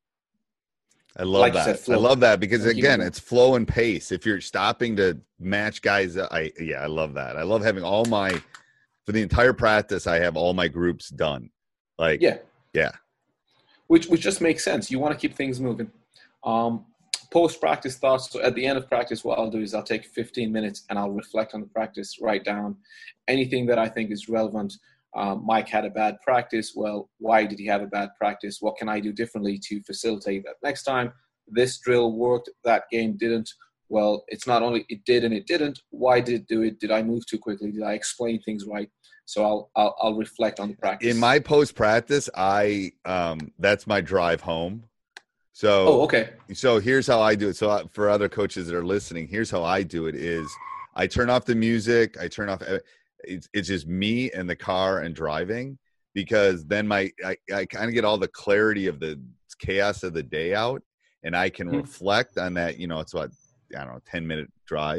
I love like that. Said, I love that because again, it's flow and pace. If you're stopping to match guys, I yeah, I love that. I love having all my for the entire practice. I have all my groups done. Like yeah, yeah, which which just makes sense. You want to keep things moving. Um, Post practice thoughts. So at the end of practice, what I'll do is I'll take fifteen minutes and I'll reflect on the practice. Write down anything that I think is relevant. Um, Mike had a bad practice. Well, why did he have a bad practice? What can I do differently to facilitate that next time? This drill worked, that game didn't. Well, it's not only it did and it didn't. Why did it do it? Did I move too quickly? Did I explain things right? So I'll I'll, I'll reflect on the practice. In my post practice, I um, that's my drive home. So oh, okay. So here's how I do it. So for other coaches that are listening, here's how I do it: is I turn off the music, I turn off. It's, it's just me and the car and driving because then my I, I kind of get all the clarity of the chaos of the day out and I can mm-hmm. reflect on that. You know, it's what, I don't know, ten minute drive.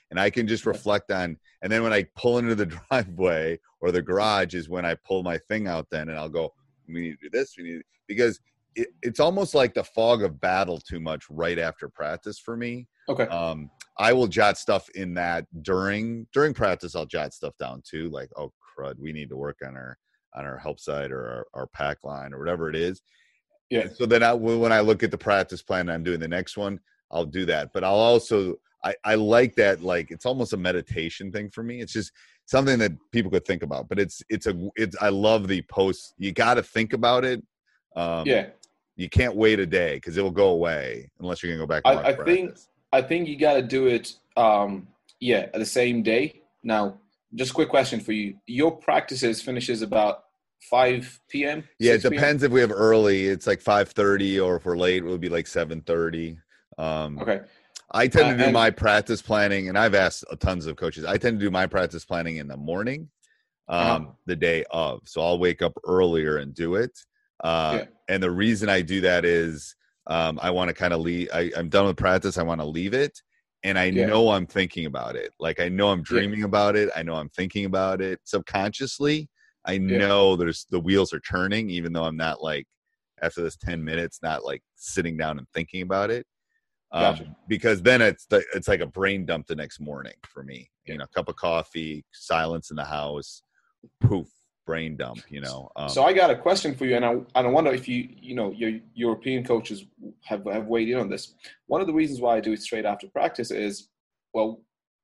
and I can just reflect on. And then when I pull into the driveway or the garage is when I pull my thing out. Then and I'll go, we need to do this. We need because it, it's almost like the fog of battle too much right after practice for me. Okay. Um, I will jot stuff in that during during practice. I'll jot stuff down too, like, oh crud, we need to work on our on our help side or our, our pack line or whatever it is. Yeah. And so then I, when I look at the practice plan and I'm doing the next one, I'll do that. But I'll also I, I like that, like it's almost a meditation thing for me. It's just something that people could think about. But it's it's a it's I love the post. You got to think about it. Um, yeah. You can't wait a day because it will go away unless you're gonna go back. And I, I think I think you got to do it. Um, yeah, the same day. Now, just a quick question for you: your practices finishes about five p.m. Yeah, it depends if we have early. It's like five thirty, or if we're late, it would be like seven thirty. Um, okay. I tend uh, to do and, my practice planning, and I've asked tons of coaches. I tend to do my practice planning in the morning, um, uh-huh. the day of. So I'll wake up earlier and do it. Uh, yeah. And the reason I do that is um, I want to kind of leave. I, I'm done with practice. I want to leave it. And I yeah. know I'm thinking about it. Like I know I'm dreaming yeah. about it. I know I'm thinking about it subconsciously. I know yeah. there's the wheels are turning, even though I'm not like after this ten minutes, not like sitting down and thinking about it. Um, gotcha. Because then it's the, it's like a brain dump the next morning for me. Yeah. You know, a cup of coffee, silence in the house, poof. Brain dump, you know. Um, so I got a question for you, and I and I wonder if you, you know, your European coaches have, have weighed in on this. One of the reasons why I do it straight after practice is, well,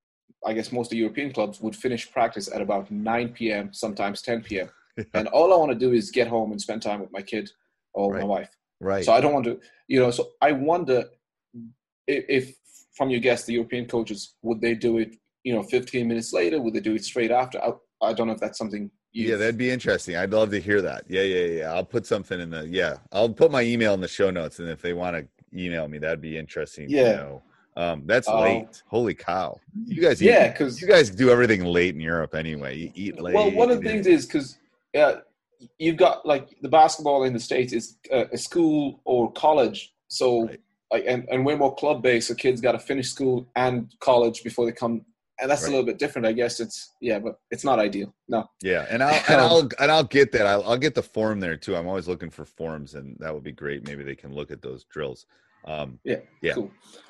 I guess most of the European clubs would finish practice at about nine p.m., sometimes ten p.m. Yeah. And all I want to do is get home and spend time with my kid or right. my wife. Right. So I don't want to, you know, so I wonder if, if from your guests, the European coaches, would they do it, you know, fifteen minutes later? Would they do it straight after? I, I don't know if that's something. You've... Yeah, that'd be interesting. I'd love to hear that. Yeah, yeah, yeah. I'll put something in the, yeah, I'll put my email in the show notes. And if they want to email me, that'd be interesting. Yeah. To know. Um, that's um, late. Holy cow. You guys, eat, yeah, because you guys do everything late in Europe anyway. You eat late. Well, one of the things is because uh, you've got like the basketball in the States is uh, a school or college. So, right. like, and, and we're more club based. So kids got to finish school and college before they come. And that's right. a little bit different, I guess. It's yeah, but it's not ideal. No. Yeah, and I'll and I'll and I'll get that. I'll I'll get the form there too. I'm always looking for forms, and that would be great. Maybe they can look at those drills. Um, yeah. Yeah. Cool.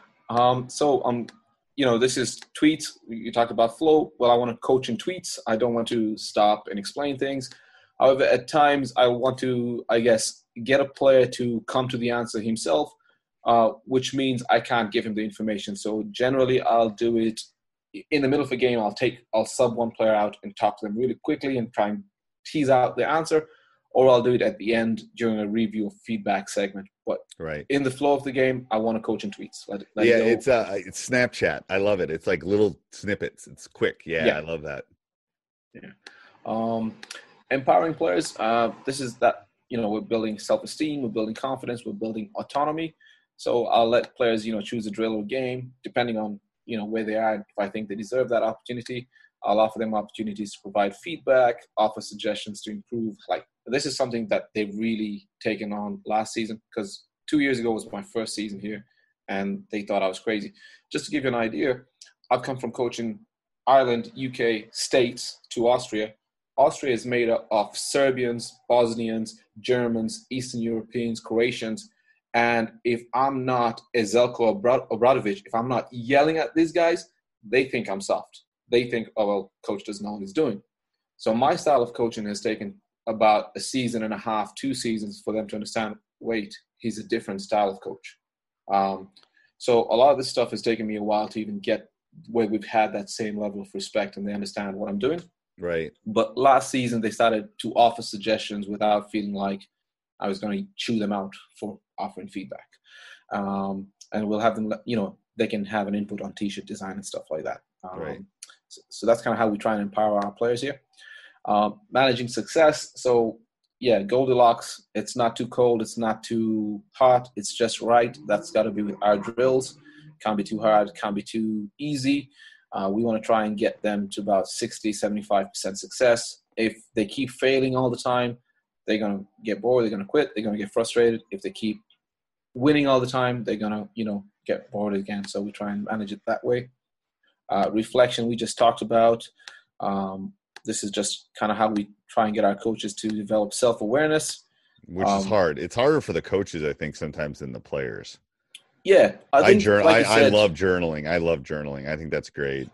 Um. So um, you know, this is tweets. You talked about flow. Well, I want to coach in tweets. I don't want to stop and explain things. However, at times I want to, I guess, get a player to come to the answer himself, uh, which means I can't give him the information. So generally, I'll do it. In the middle of a game, I'll take, I'll sub one player out and talk to them really quickly and try and tease out the answer, or I'll do it at the end during a review of feedback segment. But right. in the flow of the game, I want to coach in tweets. Let, let yeah, it it's uh, it's Snapchat. I love it. It's like little snippets. It's quick. Yeah, yeah. I love that. Yeah. Um, empowering players. Uh, this is that, you know, we're building self-esteem, we're building confidence, we're building autonomy. So I'll let players, you know, choose a drill or game depending on, you know, where they are. If I think they deserve that opportunity, I'll offer them opportunities to provide feedback, offer suggestions to improve. Like, this is something that they've really taken on last season, because two years ago was my first season here and they thought I was crazy. Just to give you an idea, I've come from coaching Ireland, U K, States to Austria. Austria is made up of Serbians, Bosnians, Germans, Eastern Europeans, Croatians. And if I'm not a Zelko Obradovic, if I'm not yelling at these guys, they think I'm soft. They think, oh, well, coach doesn't know what he's doing. So my style of coaching has taken about a season and a half, two seasons for them to understand, wait, he's a different style of coach. Um, so a lot of this stuff has taken me a while to even get where we've had that same level of respect and they understand what I'm doing. Right. But last season, they started to offer suggestions without feeling like I was going to chew them out for offering feedback. Um, and we'll have them, you know, they can have an input on t-shirt design and stuff like that. Um, right. so, so that's kind of how we try and empower our players here. Um, managing success. So yeah, Goldilocks, it's not too cold. It's not too hot. It's just right. That's got to be with our drills. Can't be too hard. Can't be too easy. Uh, we want to try and get them to about sixty, seventy-five percent success. If they keep failing all the time, they're going to get bored. They're going to quit. They're going to get frustrated. If they keep winning all the time, they're going to, you know, get bored again. So we try and manage it that way. Uh, reflection we just talked about. Um, this is just kind of how we try and get our coaches to develop self-awareness. Which um, is hard. It's harder for the coaches, I think, sometimes than the players. Yeah. I, think, I, journal, like I, said, I love journaling. I love journaling. I think that's great.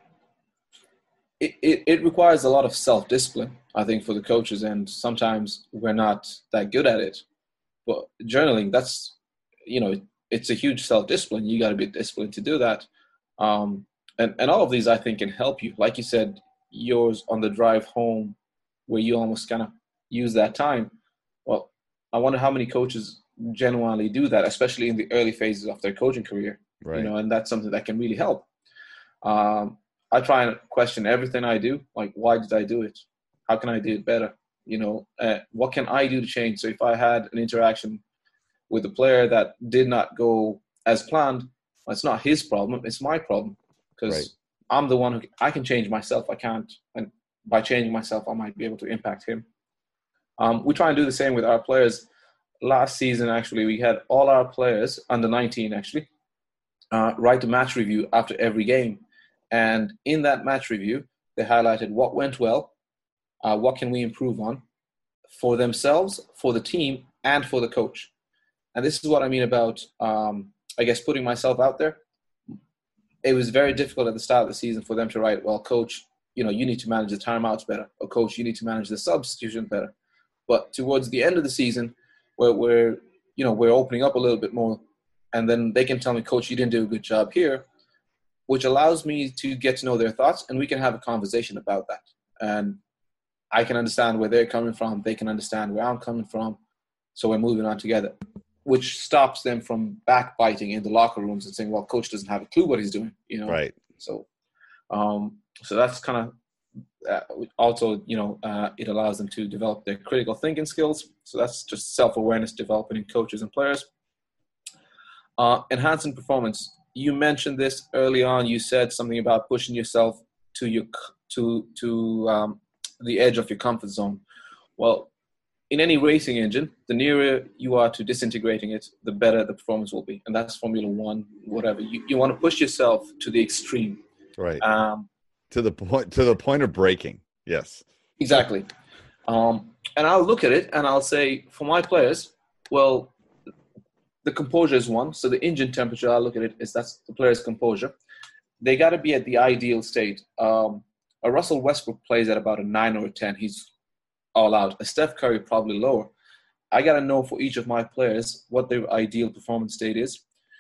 It, it, it requires a lot of self-discipline, I think, for the coaches, and sometimes we're not that good at it. But journaling, that's, you know, it's a huge self-discipline. You got to be disciplined to do that. Um, and, and all of these, I think, can help you. Like you said, yours on the drive home where you almost kind of use that time. Well, I wonder how many coaches genuinely do that, especially in the early phases of their coaching career. Right. You know, and that's something that can really help. Um, I try and question everything I do. Like, why did I do it? How can I do it better? You know, uh, what can I do to change? So if I had an interaction with a player that did not go as planned, well, it's not his problem. It's my problem, because right. I'm the one who I can change myself. I can't, and by changing myself, I might be able to impact him. Um, we try and do the same with our players. Last season, actually, we had all our players, under nineteen actually, uh, write a match review after every game. And in that match review, they highlighted what went well, uh, what can we improve on for themselves, for the team, and for the coach. And this is what I mean about, um, I guess, putting myself out there. It was very difficult at the start of the season for them to write, well, coach, you know, you need to manage the timeouts better. Or coach, you need to manage the substitution better. But towards the end of the season, where we're, you know, we're opening up a little bit more, and then they can tell me, coach, you didn't do a good job here, which allows me to get to know their thoughts, and we can have a conversation about that. And I can understand where they're coming from. They can understand where I'm coming from. So we're moving on together, which stops them from backbiting in the locker rooms and saying, well, coach doesn't have a clue what he's doing, you know? Right. So, um, so that's kind of uh, also, you know, uh, it allows them to develop their critical thinking skills. So that's just self-awareness developing in coaches and players. Uh, enhancing performance. You mentioned this early on. You said something about pushing yourself to your to to um, the edge of your comfort zone. Well, in any racing engine, the nearer you are to disintegrating it, the better the performance will be. And that's Formula One, whatever. You you want to push yourself to the extreme. Right. Um, to the point to the point of breaking. Yes. Exactly. Um, and I'll look at it and I'll say, for my players, well, the composure is one. So the engine temperature, I'll look at it, is that's the player's composure. They got to be at the ideal state. Um, a Russell Westbrook plays at about a nine or a ten. He's all out. A Steph Curry probably lower. I got to know for each of my players what their ideal performance state is.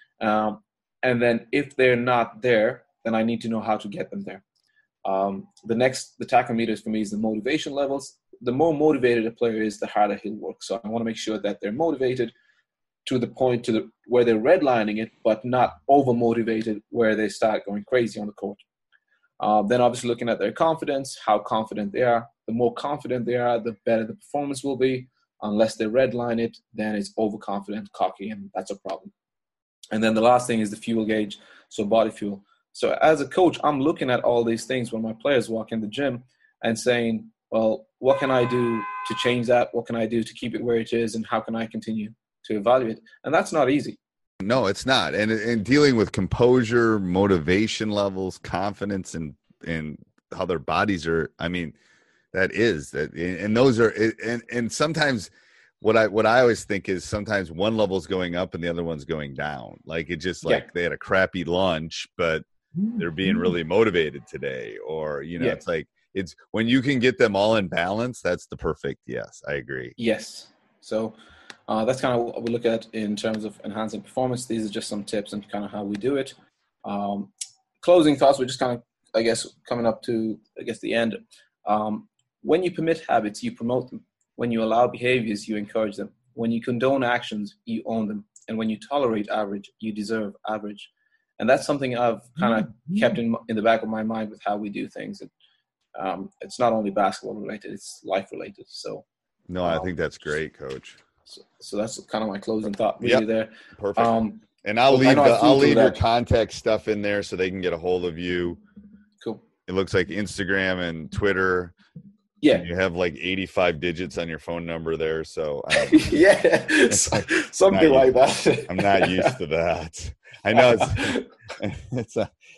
Um, and then if they're not there, then I need to know how to get them there. Um, the next, the tachometers for me is the motivation levels. The more motivated a player is, the harder he'll work. So I want to make sure that they're motivated to the point to the where they're redlining it, but not over-motivated where they start going crazy on the court. Uh, then obviously looking at their confidence, how confident they are. The more confident they are, the better the performance will be. Unless they redline it, then it's overconfident, cocky, and that's a problem. And then the last thing is the fuel gauge, so body fuel. So as a coach, I'm looking at all these things when my players walk in the gym and saying, well, what can I do to change that? What can I do to keep it where it is? And how can I continue to evaluate? And that's not easy. No, it's not. And and dealing with composure, motivation levels, confidence, and and how their bodies are, I mean, that is that, and those are, and and sometimes what I what I always think is sometimes one level's going up and the other one's going down. Like it just like yeah. they had a crappy lunch, but they're being really motivated today, or you know, yeah. it's like it's when you can get them all in balance. That's the perfect. Yes, I agree. Yes. So. Uh, that's kind of what we look at in terms of enhancing performance. These are just some tips and kind of how we do it. Um, closing thoughts, we're just kind of, I guess, coming up to, I guess, the end. Um, when you permit habits, you promote them. When you allow behaviors, you encourage them. When you condone actions, you own them. And when you tolerate average, you deserve average. And that's something I've kind of mm-hmm. kept in, in the back of my mind with how we do things. And, um, it's not only basketball related, it's life related. So, no, I um, think that's great, Coach. So, so that's kind of my closing thought really yep. there. Perfect. Um, and I'll leave the, I'll leave your contact stuff in there so they can get a hold of you. Cool. It looks like Instagram and Twitter. Yeah. And you have like eighty-five digits on your phone number there. So um, yeah, something like that. I'm not used to that. I know it's, it's a,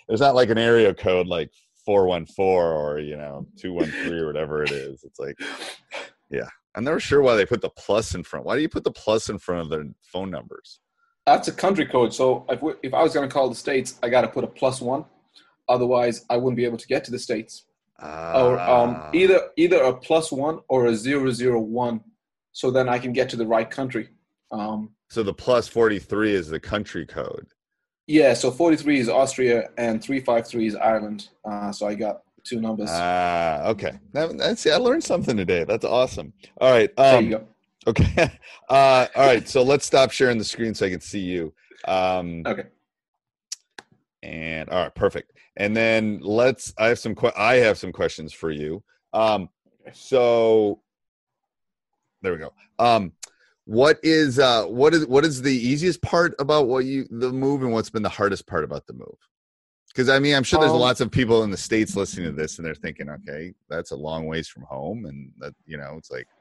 there's not like an area code like four one four or, you know, two one three or whatever it is. It's like, yeah. I'm never sure why they put the plus in front. Why do you put the plus in front of their phone numbers? That's a country code. So if, we, if I was going to call the States, I got to put a plus one. Otherwise, I wouldn't be able to get to the States. Uh, or um, either either a plus one or a zero zero one. So then I can get to the right country. Um, so the plus forty-three is the country code. Yeah, so forty-three is Austria and three five three is Ireland. Uh, so I got two numbers. Ah, uh, okay. That, that's, I learned something today. That's awesome. All right. Um, there you go. Okay. Uh, all right. So let's stop sharing the screen so I can see you. Um, okay. And all right, perfect. And then let's, I have some, que- I have some questions for you. Um, so there we go. Um, what is, uh, what is, what is the easiest part about what you, the move, and what's been the hardest part about the move? Because I mean, I'm sure there's um, lots of people in the States listening to this and they're thinking, okay, that's a long ways from home. And that, you know, it's like,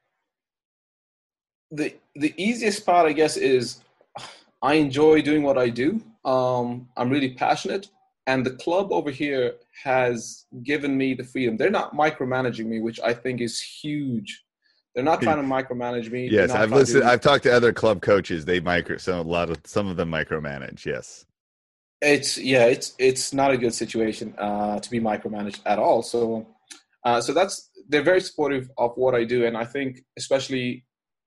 The the easiest part, I guess, is I enjoy doing what I do. Um, I'm really passionate. And the club over here has given me the freedom. They're not micromanaging me, which I think is huge. They're not trying to micromanage me. Yes, I've listened. To... I've talked to other club coaches. They micro, so a lot of some of them micromanage. Yes, it's yeah, it's it's not a good situation uh, to be micromanaged at all. So, uh, so that's they're very supportive of what I do, and I think especially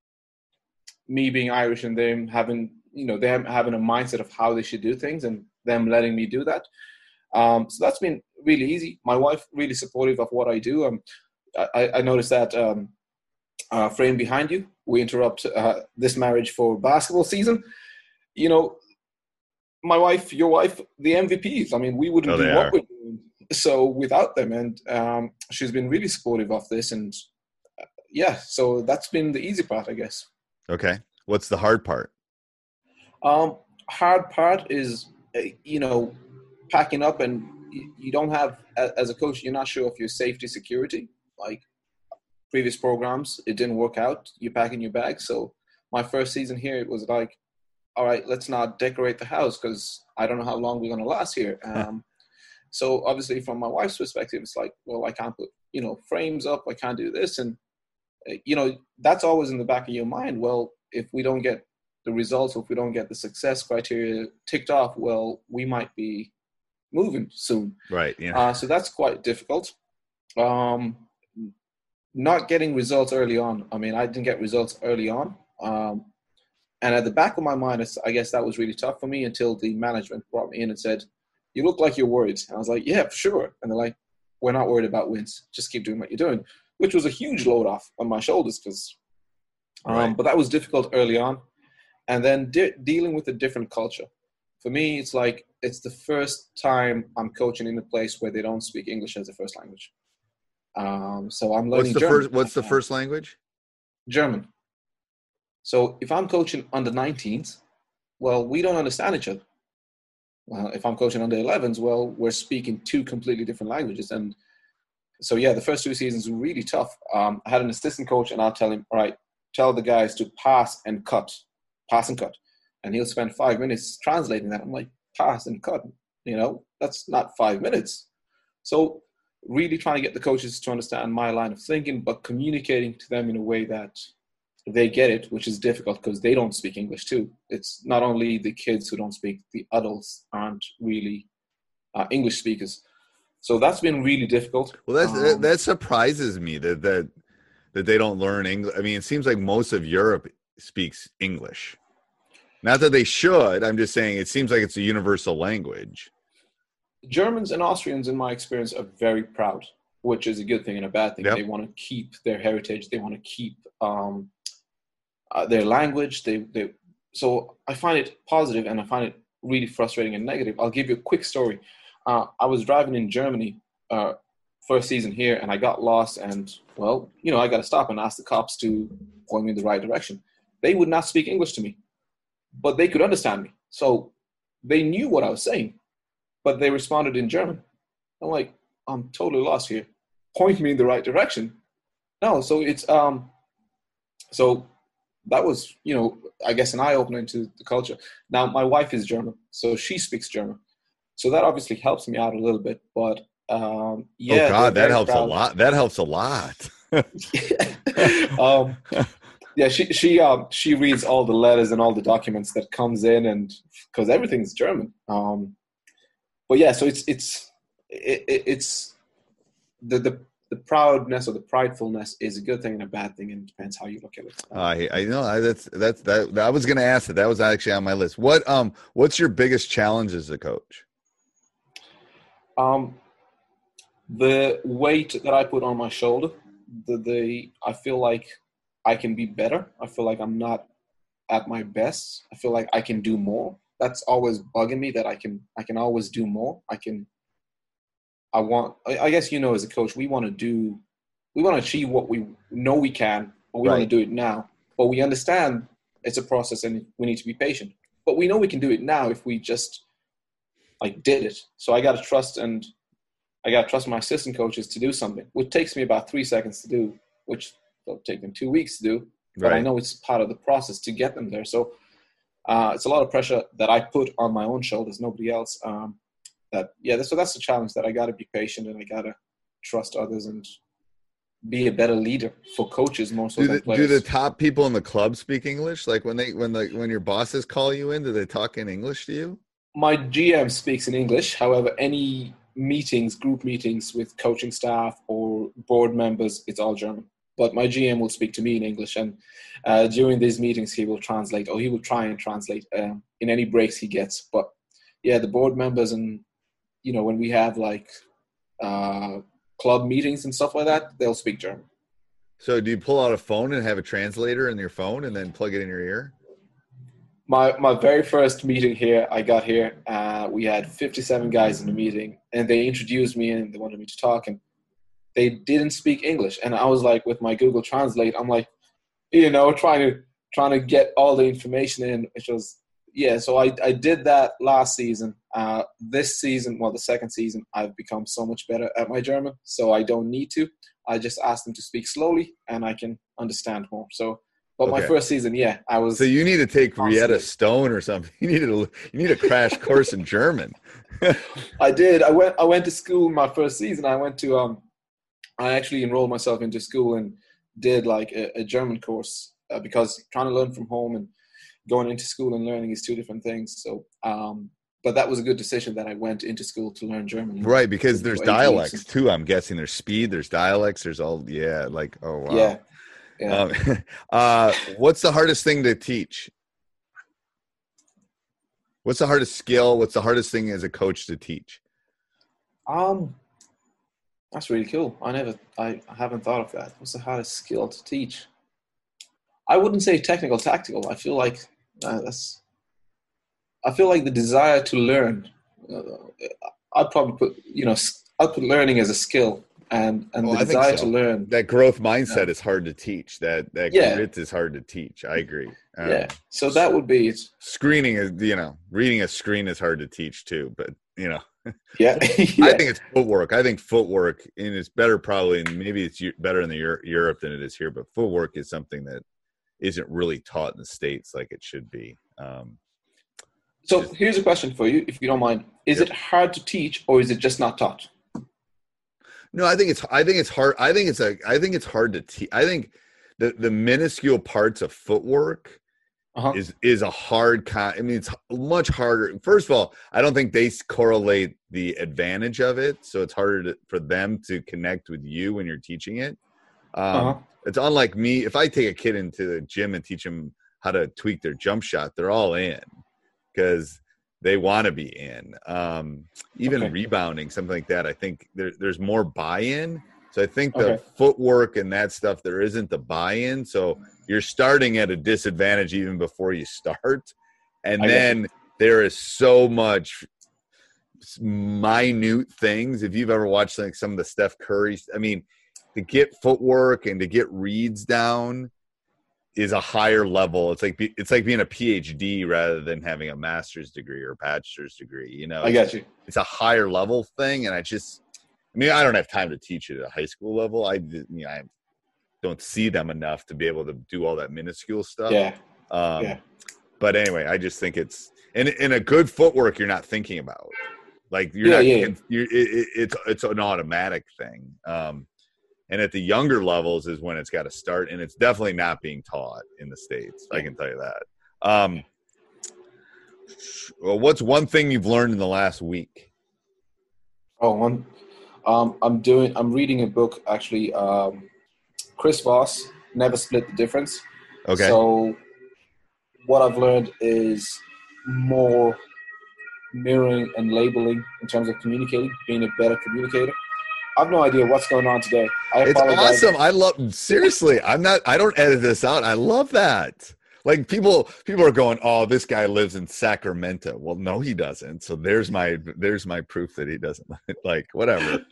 me being Irish and them having, you know, them having a mindset of how they should do things and them letting me do that. Um, so that's been really easy. My wife really supportive of what I do. Um, I, I noticed that um, uh, frame behind you. We interrupt uh, this marriage for basketball season. You know, my wife, your wife, the M V Ps. I mean, we wouldn't oh, do what are. we're doing so without them. And um, she's been really supportive of this. And uh, yeah, so that's been the easy part, I guess. Okay. What's the hard part? Um, hard part is, you know, packing up, and you don't have, as a coach, you're not sure of your safety security. Like previous programs, it didn't work out. You pack in your bag. So my first season here, it was like, all right, let's not decorate the house because I don't know how long we're going to last here. Um, so obviously from my wife's perspective, it's like, well, I can't put, you know, frames up. I can't do this. And, you know, that's always in the back of your mind. Well, if we don't get the results, or if we don't get the success criteria ticked off, well, we might be moving soon. Right. Yeah. Uh, so that's quite difficult. Um, not getting results early on. I mean, I didn't get results early on. Um, and at the back of my mind, I guess that was really tough for me until the management brought me in and said, you look like you're worried. And I was like, yeah, for sure. And they're like, we're not worried about wins. Just keep doing what you're doing, which was a huge load off on my shoulders because um, right. But that was difficult early on. And then de- dealing with a different culture. For me, it's like it's the first time I'm coaching in a place where they don't speak English as a first language. Um, so I'm learning what's the German. First, what's the first language? German. So if I'm coaching under nineteens, well, we don't understand each other. Well, if I'm coaching under elevens, well, we're speaking two completely different languages. And so, yeah, the first two seasons were really tough. Um, I had an assistant coach, and I'll tell him, all right, tell the guys to pass and cut, pass and cut. And he'll spend five minutes translating that. I'm like, pass and cut, you know, that's not five minutes. So really trying to get the coaches to understand my line of thinking, but communicating to them in a way that they get it, which is difficult because they don't speak English too. It's not only the kids who don't speak, the adults aren't really uh, English speakers. So that's been really difficult. Well, that's, um, that, that surprises me that, that, that they don't learn English. I mean, it seems like most of Europe speaks English. Not that they should. I'm just saying it seems like it's a universal language. Germans and Austrians, in my experience, are very proud, which is a good thing and a bad thing. Yep. They want to keep their heritage. They want to keep um, uh, their language. They, they. So I find it positive, and I find it really frustrating and negative. I'll give you a quick story. Uh, I was driving in Germany uh, first season here, and I got lost. And, well, you know, I got to stop and ask the cops to point me in the right direction. They would not speak English to me, but they could understand me. So they knew what I was saying, but they responded in German. I'm like, I'm totally lost here. Point me in the right direction. No, so it's, um, so that was, you know, I guess an eye-opener into the culture. Now, my wife is German, so she speaks German. So that obviously helps me out a little bit. But um, yeah, oh God, they're that very helps proud. a lot. That helps a lot. um, yeah, she she um she reads all the letters and all the documents that comes in, and because everything's German. Um, but yeah, so it's it's it, it, it's the the the proudness or the pridefulness is a good thing and a bad thing, and it depends how you look at it. Um, I I know I, that's that's that. I was going to ask it. That was actually on my list. What um what's your biggest challenge as a coach? Um, the weight that I put on my shoulder, the, the I feel like I can be better. I feel like I'm not at my best. I feel like I can do more. That's always bugging me, that I can I can always do more. I can I want I, I guess, you know, as a coach, we want to do we want to achieve what we know we can, but we Right. want to do it now. But we understand it's a process and we need to be patient. But we know we can do it now if we just like did it. So I got to trust and I got to trust my assistant coaches to do something, which takes me about three seconds to do, which will take them two weeks to do. But Right. I know it's part of the process to get them there. So uh, it's a lot of pressure that I put on my own shoulders, nobody else. Um, that yeah, so that's the challenge, that I got to be patient and I got to trust others and be a better leader for coaches more so Do than the, players. do the top people in the club speak English? Like when they when the when your bosses call you in, do they talk in English to you? My G M speaks in English. However, any meetings, group meetings with coaching staff or board members, it's all German. But my G M will speak to me in English, and uh, during these meetings, he will translate, or he will try and translate um, in any breaks he gets. But yeah, the board members and, you know, when we have like uh, club meetings and stuff like that, they'll speak German. So do you pull out a phone and have a translator in your phone and then plug it in your ear? My my very first meeting here, I got here, uh, we had fifty-seven guys in the meeting, and they introduced me and they wanted me to talk, and they didn't speak English. And I was like, with my Google Translate, I'm like, you know, trying to trying to get all the information in, which was, yeah. So I, I did that last season. Uh, this season, well, the second season, I've become so much better at my German, so I don't need to. I just ask them to speak slowly, and I can understand more. So. But Okay. my first season, yeah, I was. So you need to take Constantly. Rietta Stone or something. You need to you need a crash course in German. I did. I went. I went to school my first season. I went to. Um, I actually enrolled myself into school and did like a, a German course uh, because trying to learn from home and going into school and learning is two different things. So, um, but that was a good decision that I went into school to learn German. Right, because there's Eight dialects weeks. too. I'm guessing there's speed, there's dialects, there's all yeah, like oh wow. Yeah. Yeah. Um, uh, what's the hardest thing to teach? What's the hardest skill? What's the hardest thing as a coach to teach? Um, that's really cool. I never, I, I haven't thought of that. What's the hardest skill to teach? I wouldn't say technical, tactical. I feel like uh, that's. I feel like the desire to learn. Uh, I'd probably put, you know, I'd put learning as a skill, and and Oh, the I think desire so. to learn. That growth mindset Yeah. is hard to teach. That that Yeah. grit is hard to teach. I agree. Um, Yeah. So that would be it. Screening is, you know, reading a screen is hard to teach too. But you know, Yeah. yeah. I think it's footwork. I think footwork, and it's better probably, and maybe it's Eu- better in the Euro- Europe than it is here. But footwork is something that isn't really taught in the States like it should be. Um, So here's a question for you, if you don't mind. Is Yep. it hard to teach, or is it just not taught? No, I think it's I think it's hard. I think it's a I think it's hard to teach. I think the the minuscule parts of footwork Uh-huh. is is a hard con. I mean, it's much harder. First of all, I don't think they s- correlate the advantage of it, so it's harder to, for them to connect with you when you're teaching it. Um, Uh-huh. It's unlike me. If I take a kid into the gym and teach them how to tweak their jump shot, they're all in because they want to be in. Um, even Okay. rebounding, something like that, I think there, there's more buy-in. So I think the Okay. footwork and that stuff, there isn't the buy-in. So you're starting at a disadvantage even before you start. And I get then there is so much minute things. If you've ever watched like some of the Steph Curry, I mean, to get footwork and to get reads down is a higher level. It's like be- it's like being a P H D rather than having a master's degree or a bachelor's degree. You know, I got you. it's a higher level thing, and I just, I mean, I don't have time to teach it at a high school level. I, you know, I don't see them enough to be able to do all that minuscule stuff. Yeah. Um, Yeah. But anyway, I just think it's in in a good footwork you're not thinking about. Like you're Yeah, not, yeah, yeah. you're, it, it, it's it's an automatic thing. Um, and at the younger levels is when it's got to start, and it's definitely not being taught in the States. I can tell you that. Um, well, what's one thing you've learned in the last week? Oh, one. Um, I'm doing. I'm reading a book actually. Um, Chris Voss, Never Split the Difference. Okay. So what I've learned is more mirroring and labeling in terms of communicating, being a better communicator. I have no idea what's going on today. I It's apologize. awesome. I love, seriously, I'm not, I don't edit this out. I love that. Like people, people are going, oh, this guy lives in Sacramento. Well, no, he doesn't. So there's my, there's my proof that he doesn't. Like whatever.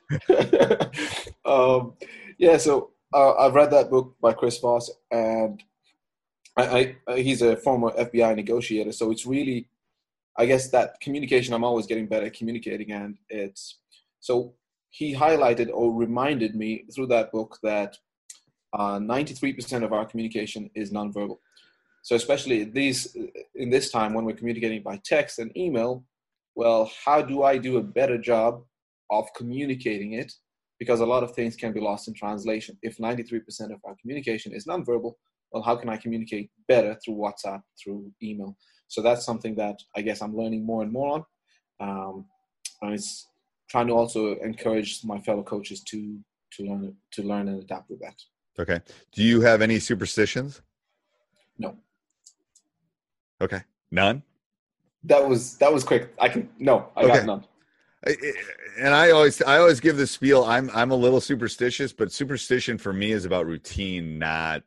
um, yeah. So uh, I've read that book by Chris Voss, and I, I, he's a former F B I negotiator. So it's really, I guess that communication, I'm always getting better at communicating. And it's, so he highlighted or reminded me through that book that uh, ninety-three percent of our communication is nonverbal. So especially these, in this time when we're communicating by text and email, well, how do I do a better job of communicating it? Because a lot of things can be lost in translation. If ninety-three percent of our communication is nonverbal, well, how can I communicate better through WhatsApp, through email? So that's something that I guess I'm learning more and more on. Um, and it's trying to also encourage my fellow coaches to to learn to learn and adapt with that. Okay. Do you have any superstitions? No. Okay. None? That was that was quick. I can no, I Okay. got none. I- And I always, I always give the spiel. I'm, I'm a little superstitious, but superstition for me is about routine. Not,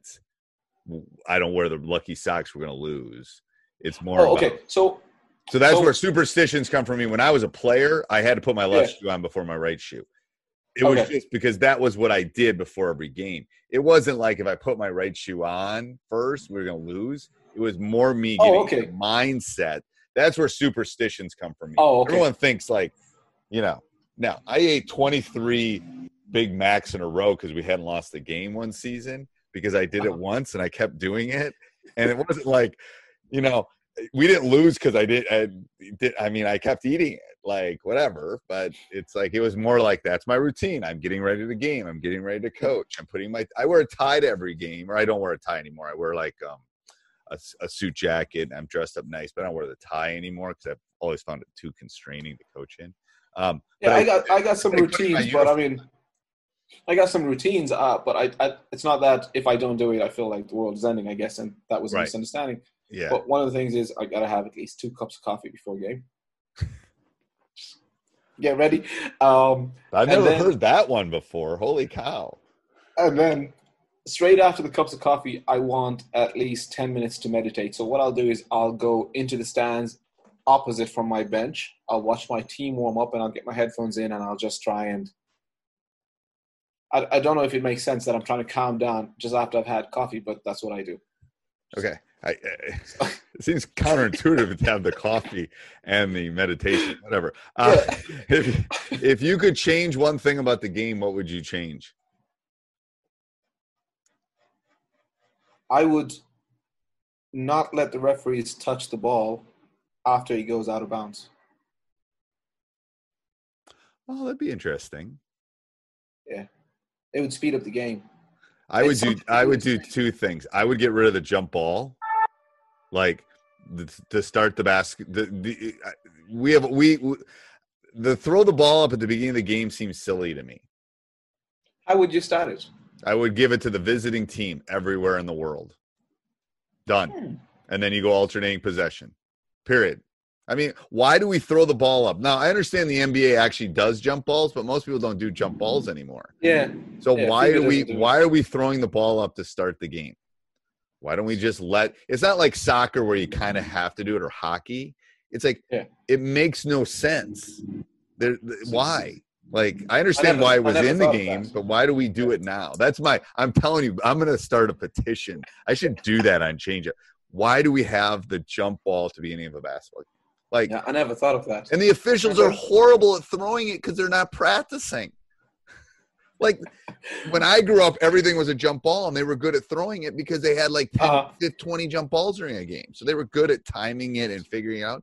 I don't wear the lucky socks. We're going to lose. It's more. Oh, okay. About, So so that's so, where superstitions come from me. When I was a player, I had to put my left Yeah. shoe on before my right shoe. It was Okay. just because that was what I did before every game. It wasn't like if I put my right shoe on first, we we're going to lose. It was more me getting Oh, okay. the mindset. That's where superstitions come from me. Oh, okay. Everyone thinks like, you know, now I ate twenty-three Big Macs in a row because we hadn't lost the game one season because I did it Uh-huh. once and I kept doing it. And it wasn't like, you know, we didn't lose because I did, I did. I mean, I kept eating it, like whatever. But it's like it was more like that's my routine. I'm getting ready to game. I'm getting ready to coach. I'm putting my. I wear a tie to every game, or I don't wear a tie anymore. I wear like um, a, a suit jacket. I'm dressed up nice, but I don't wear the tie anymore because I've always found it too constraining to coach in. Um, yeah, but I got I got some I put my routines, but I uniform- mean, I got some routines. Uh, but I, I it's not that if I don't do it, I feel like the world is ending. I guess, and that was a Right. misunderstanding. yeah. But one of the things is I gotta have at least two cups of coffee before game. Get ready. Um, I've and never then- heard that one before. Holy cow! And then straight after the cups of coffee, I want at least ten minutes to meditate. So what I'll do is I'll go into the stands opposite from my bench. I'll watch my team warm up and I'll get my headphones in and I'll just try and I, I don't know if it makes sense that I'm trying to calm down just after I've had coffee, but that's what I do. Okay. I, I, it seems counterintuitive to have the coffee and the meditation, whatever. Uh, if, if you could change one thing about the game, what would you change? I would not let the referees touch the ball after he goes out of bounds. Oh, that'd be interesting. It would speed up the game. I would It's do. something I would do interesting. two things. I would get rid of the jump ball, like the, to start the basket. The, the uh, we have we, we the throw the ball up at the beginning of the game seems silly to me. How would you start it? I would give it to the visiting team everywhere in the world. Done. Hmm. And then you go alternating possession. Period. I mean, why do we throw the ball up? Now, I understand the N B A actually does jump balls, but most people don't do jump balls anymore. Yeah. So Yeah, why FIBA are we doesn't do it. why are we throwing the ball up to start the game? Why don't we just let it's not like soccer where you kind of have to do it or hockey. It's like Yeah. it makes no sense. There why? Like I understand never- why I it was never in the thought of game, that. but why do we do it now? That's my I'm telling you, I'm gonna start a petition. I should do that on Change It. Why do we have the jump ball to the beginning of a basketball? Like Yeah, I never thought of that. and the officials are horrible at throwing it because they're not practicing. Like when I grew up, everything was a jump ball, and they were good at throwing it because they had like ten, Uh-huh. fifteen, twenty jump balls during a game. So they were good at timing it and figuring it out.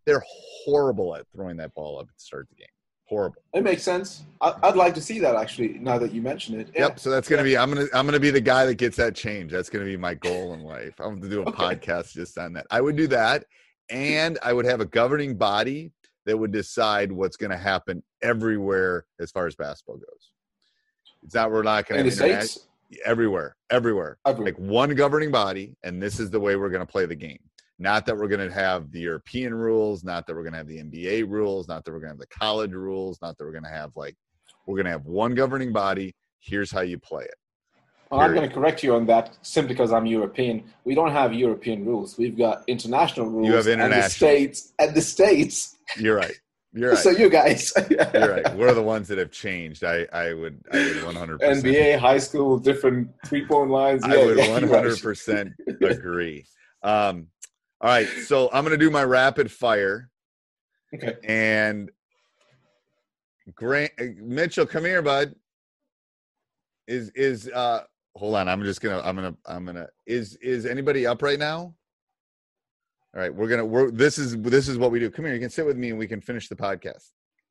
They're horrible at throwing that ball up to start the game. Horrible. It makes sense. I, I'd like to see that actually. Now that you mention it. Yep. Yeah. So that's gonna be. I'm gonna. I'm gonna be the guy that gets that change. That's gonna be my goal in life. I'm gonna do a Okay. podcast just on that. I would do that, and I would have a governing body that would decide what's gonna happen everywhere as far as basketball goes. It's not. We're not gonna In the have internet. States? Everywhere, everywhere. Everywhere. Like one governing body, and this is the way we're gonna play the game. Not that we're going to have the European rules, not that we're going to have the N B A rules, not that we're going to have the college rules, not that we're going to have like, we're going to have one governing body. Here's how you play it. Well, I'm going to correct you on that simply because I'm European. We don't have European rules. We've got international rules. You have And the international. states. And the states. You're right. You're right. So you guys. You're right. We're the ones that have changed. I, I would, I would one hundred percent. N B A, high school, different three-point lines. I Yeah, would yeah, you're right. one hundred percent agree. Um, all right. So I'm going to do my rapid fire. Okay. And Grant Mitchell, come here, bud. Is is uh hold on, I'm just gonna I'm gonna I'm gonna is is anybody up right now? All right, we're gonna we're this is this is what we do. Come here, you can sit with me and we can finish the podcast.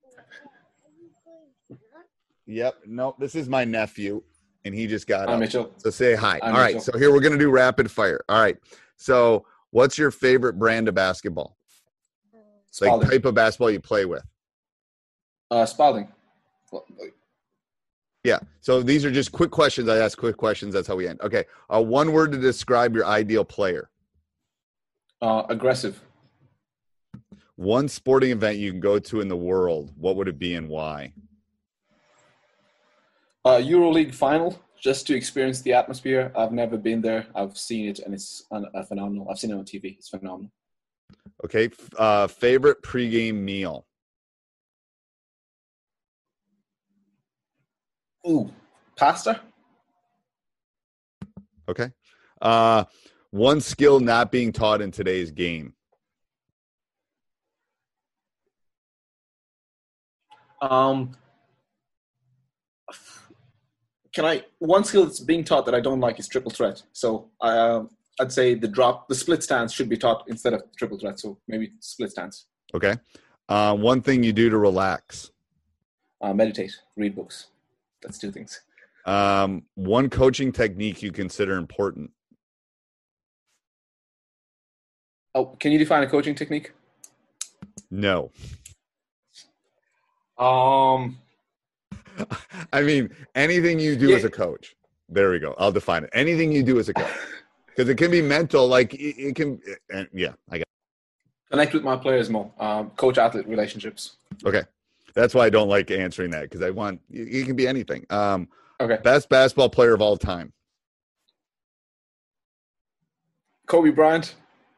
Yep, no, this is my nephew, and he just got Hi, up. Mitchell. So say hi. Hi, All right, Mitchell. so here we're gonna do rapid fire. All right, so what's your favorite brand of basketball? Like Spalding. type of basketball you play with? Uh, Spalding. Well, Yeah. So these are just quick questions. I ask quick questions. That's how we end. Okay. Uh, one word to describe your ideal player. Uh, aggressive. One sporting event you can go to in the world. What would it be and why? Uh, EuroLeague final, just to experience the atmosphere. I've never been there. I've seen it, and it's un- uh, phenomenal. I've seen it on T V. It's phenomenal. Okay. f- Uh, favorite pregame meal. Ooh, pasta? Okay. Uh, one skill not being taught in today's game. Um, can I? One skill that's being taught that I don't like is triple threat. So uh, I'd say the drop, the split stance should be taught instead of triple threat. So maybe split stance. Okay. Uh, one thing you do to relax. Uh, meditate, read books. That's two things. Um, one coaching technique you consider important. Oh, can you define a coaching technique? No. Um, I mean, anything you do Yeah. as a coach. There we go. I'll define it. Anything you do as a coach. Because it can be mental. Like, it, it can, and yeah, I got connect with my players more. Um, coach-athlete relationships. it. Okay. That's why I don't like answering that, because I want, it, it can be anything. Um, Okay. Best basketball player of all time. Kobe Bryant.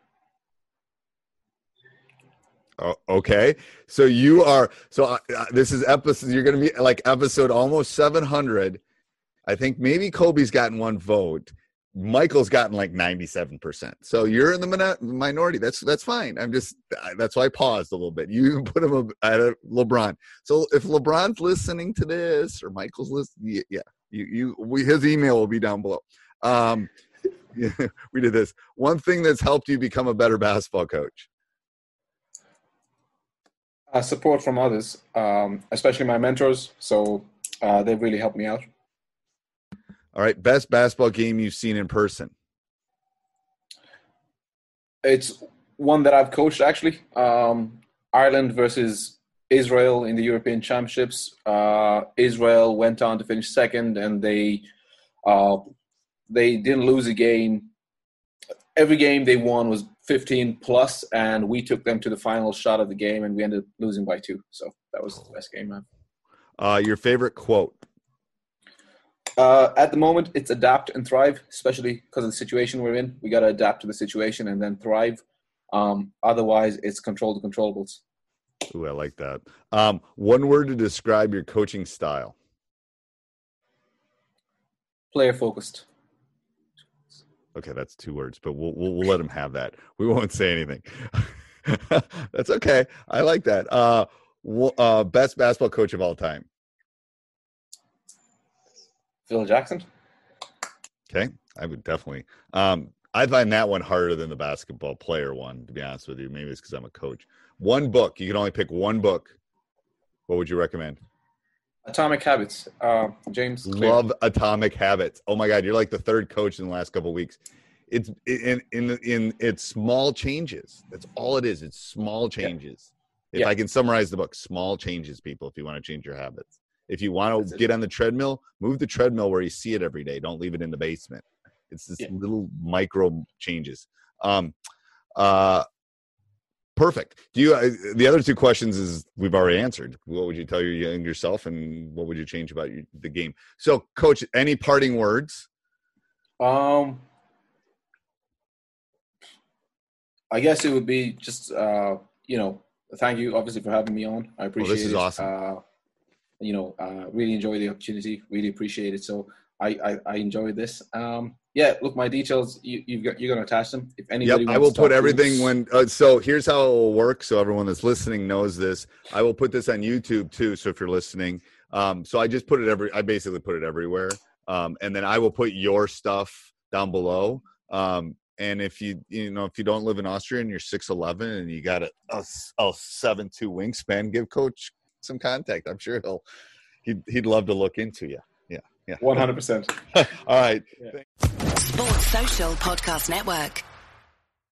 Oh, okay. So you are, so uh, uh, this is episode, you're going to be like episode almost seven hundred. I think maybe Kobe's gotten one vote. Michael's gotten like ninety-seven percent. So you're in the min- minority. That's that's fine. I'm just, that's why I paused a little bit. You put him at a LeBron. So if LeBron's listening to this or Michael's listening, yeah, you, you, we, his email will be down below. Um, yeah, we did this. One thing that's helped you become a better basketball coach. Uh, support from others, um, especially my mentors. So uh, they've really helped me out. All right. Best basketball game you've seen in person. It's one that I've coached, actually. Um, Ireland versus Israel in the European Championships. Uh, Israel went on to finish second, and they uh, they didn't lose a game. Every game they won was fifteen plus, and we took them to the final shot of the game, and we ended up losing by two. So that was the best game, man. Uh, your favorite quote. Uh, at the moment, it's adapt and thrive, especially because of the situation we're in. We got to adapt to the situation and then thrive. Um, otherwise, it's control the controllables. Ooh, I like that. Um, one word to describe your coaching style. Player focused. Okay, that's two words, but we'll we'll, we'll let him have that. We won't say anything. That's okay. I like that. Uh, w- uh, best basketball coach of all time. Phil Jackson. Okay, I would definitely. Um, I find that one harder than the basketball player one, to be honest with you. Maybe it's because I'm a coach. One book. You can only pick one book. What would you recommend? Atomic Habits. Uh, James Clear. Love Atomic Habits. Oh my God, you're like the third coach in the last couple of weeks. It's in in in it's small changes. That's all it is. It's small changes. Yeah. If yeah. I can summarize the book, small changes, people. If you want to change your habits, if you want to get on the treadmill, move the treadmill where you see it every day. Don't leave it in the basement. It's this yeah. little micro changes. Um, uh. Perfect. Do you? Uh, the other two questions is we've already answered. What would you tell your young yourself, and what would you change about your, the game? So, Coach, any parting words? Um, I guess it would be just uh, you know, thank you obviously for having me on. I appreciate well, this is it. awesome. Uh, you know, uh, really enjoy the opportunity. Really appreciate it. So. I, I, I enjoyed this. Um, yeah, look, my details, you, you've got, you're going to attach them. If anybody yep, wants I will to put everything when, uh, so here's how it will work. So everyone that's listening knows this. I will put this on YouTube too. So if you're listening, um, so I just put it every, I basically put it everywhere. Um, and then I will put your stuff down below. Um, and if you, you know, if you don't live in Austria and you're six eleven and you got a, a, a seven two wingspan, give Coach some contact. I'm sure he'll, he'd, he'd love to look into you. Yeah, one hundred percent. All right. Yeah. Sports Social Podcast Network.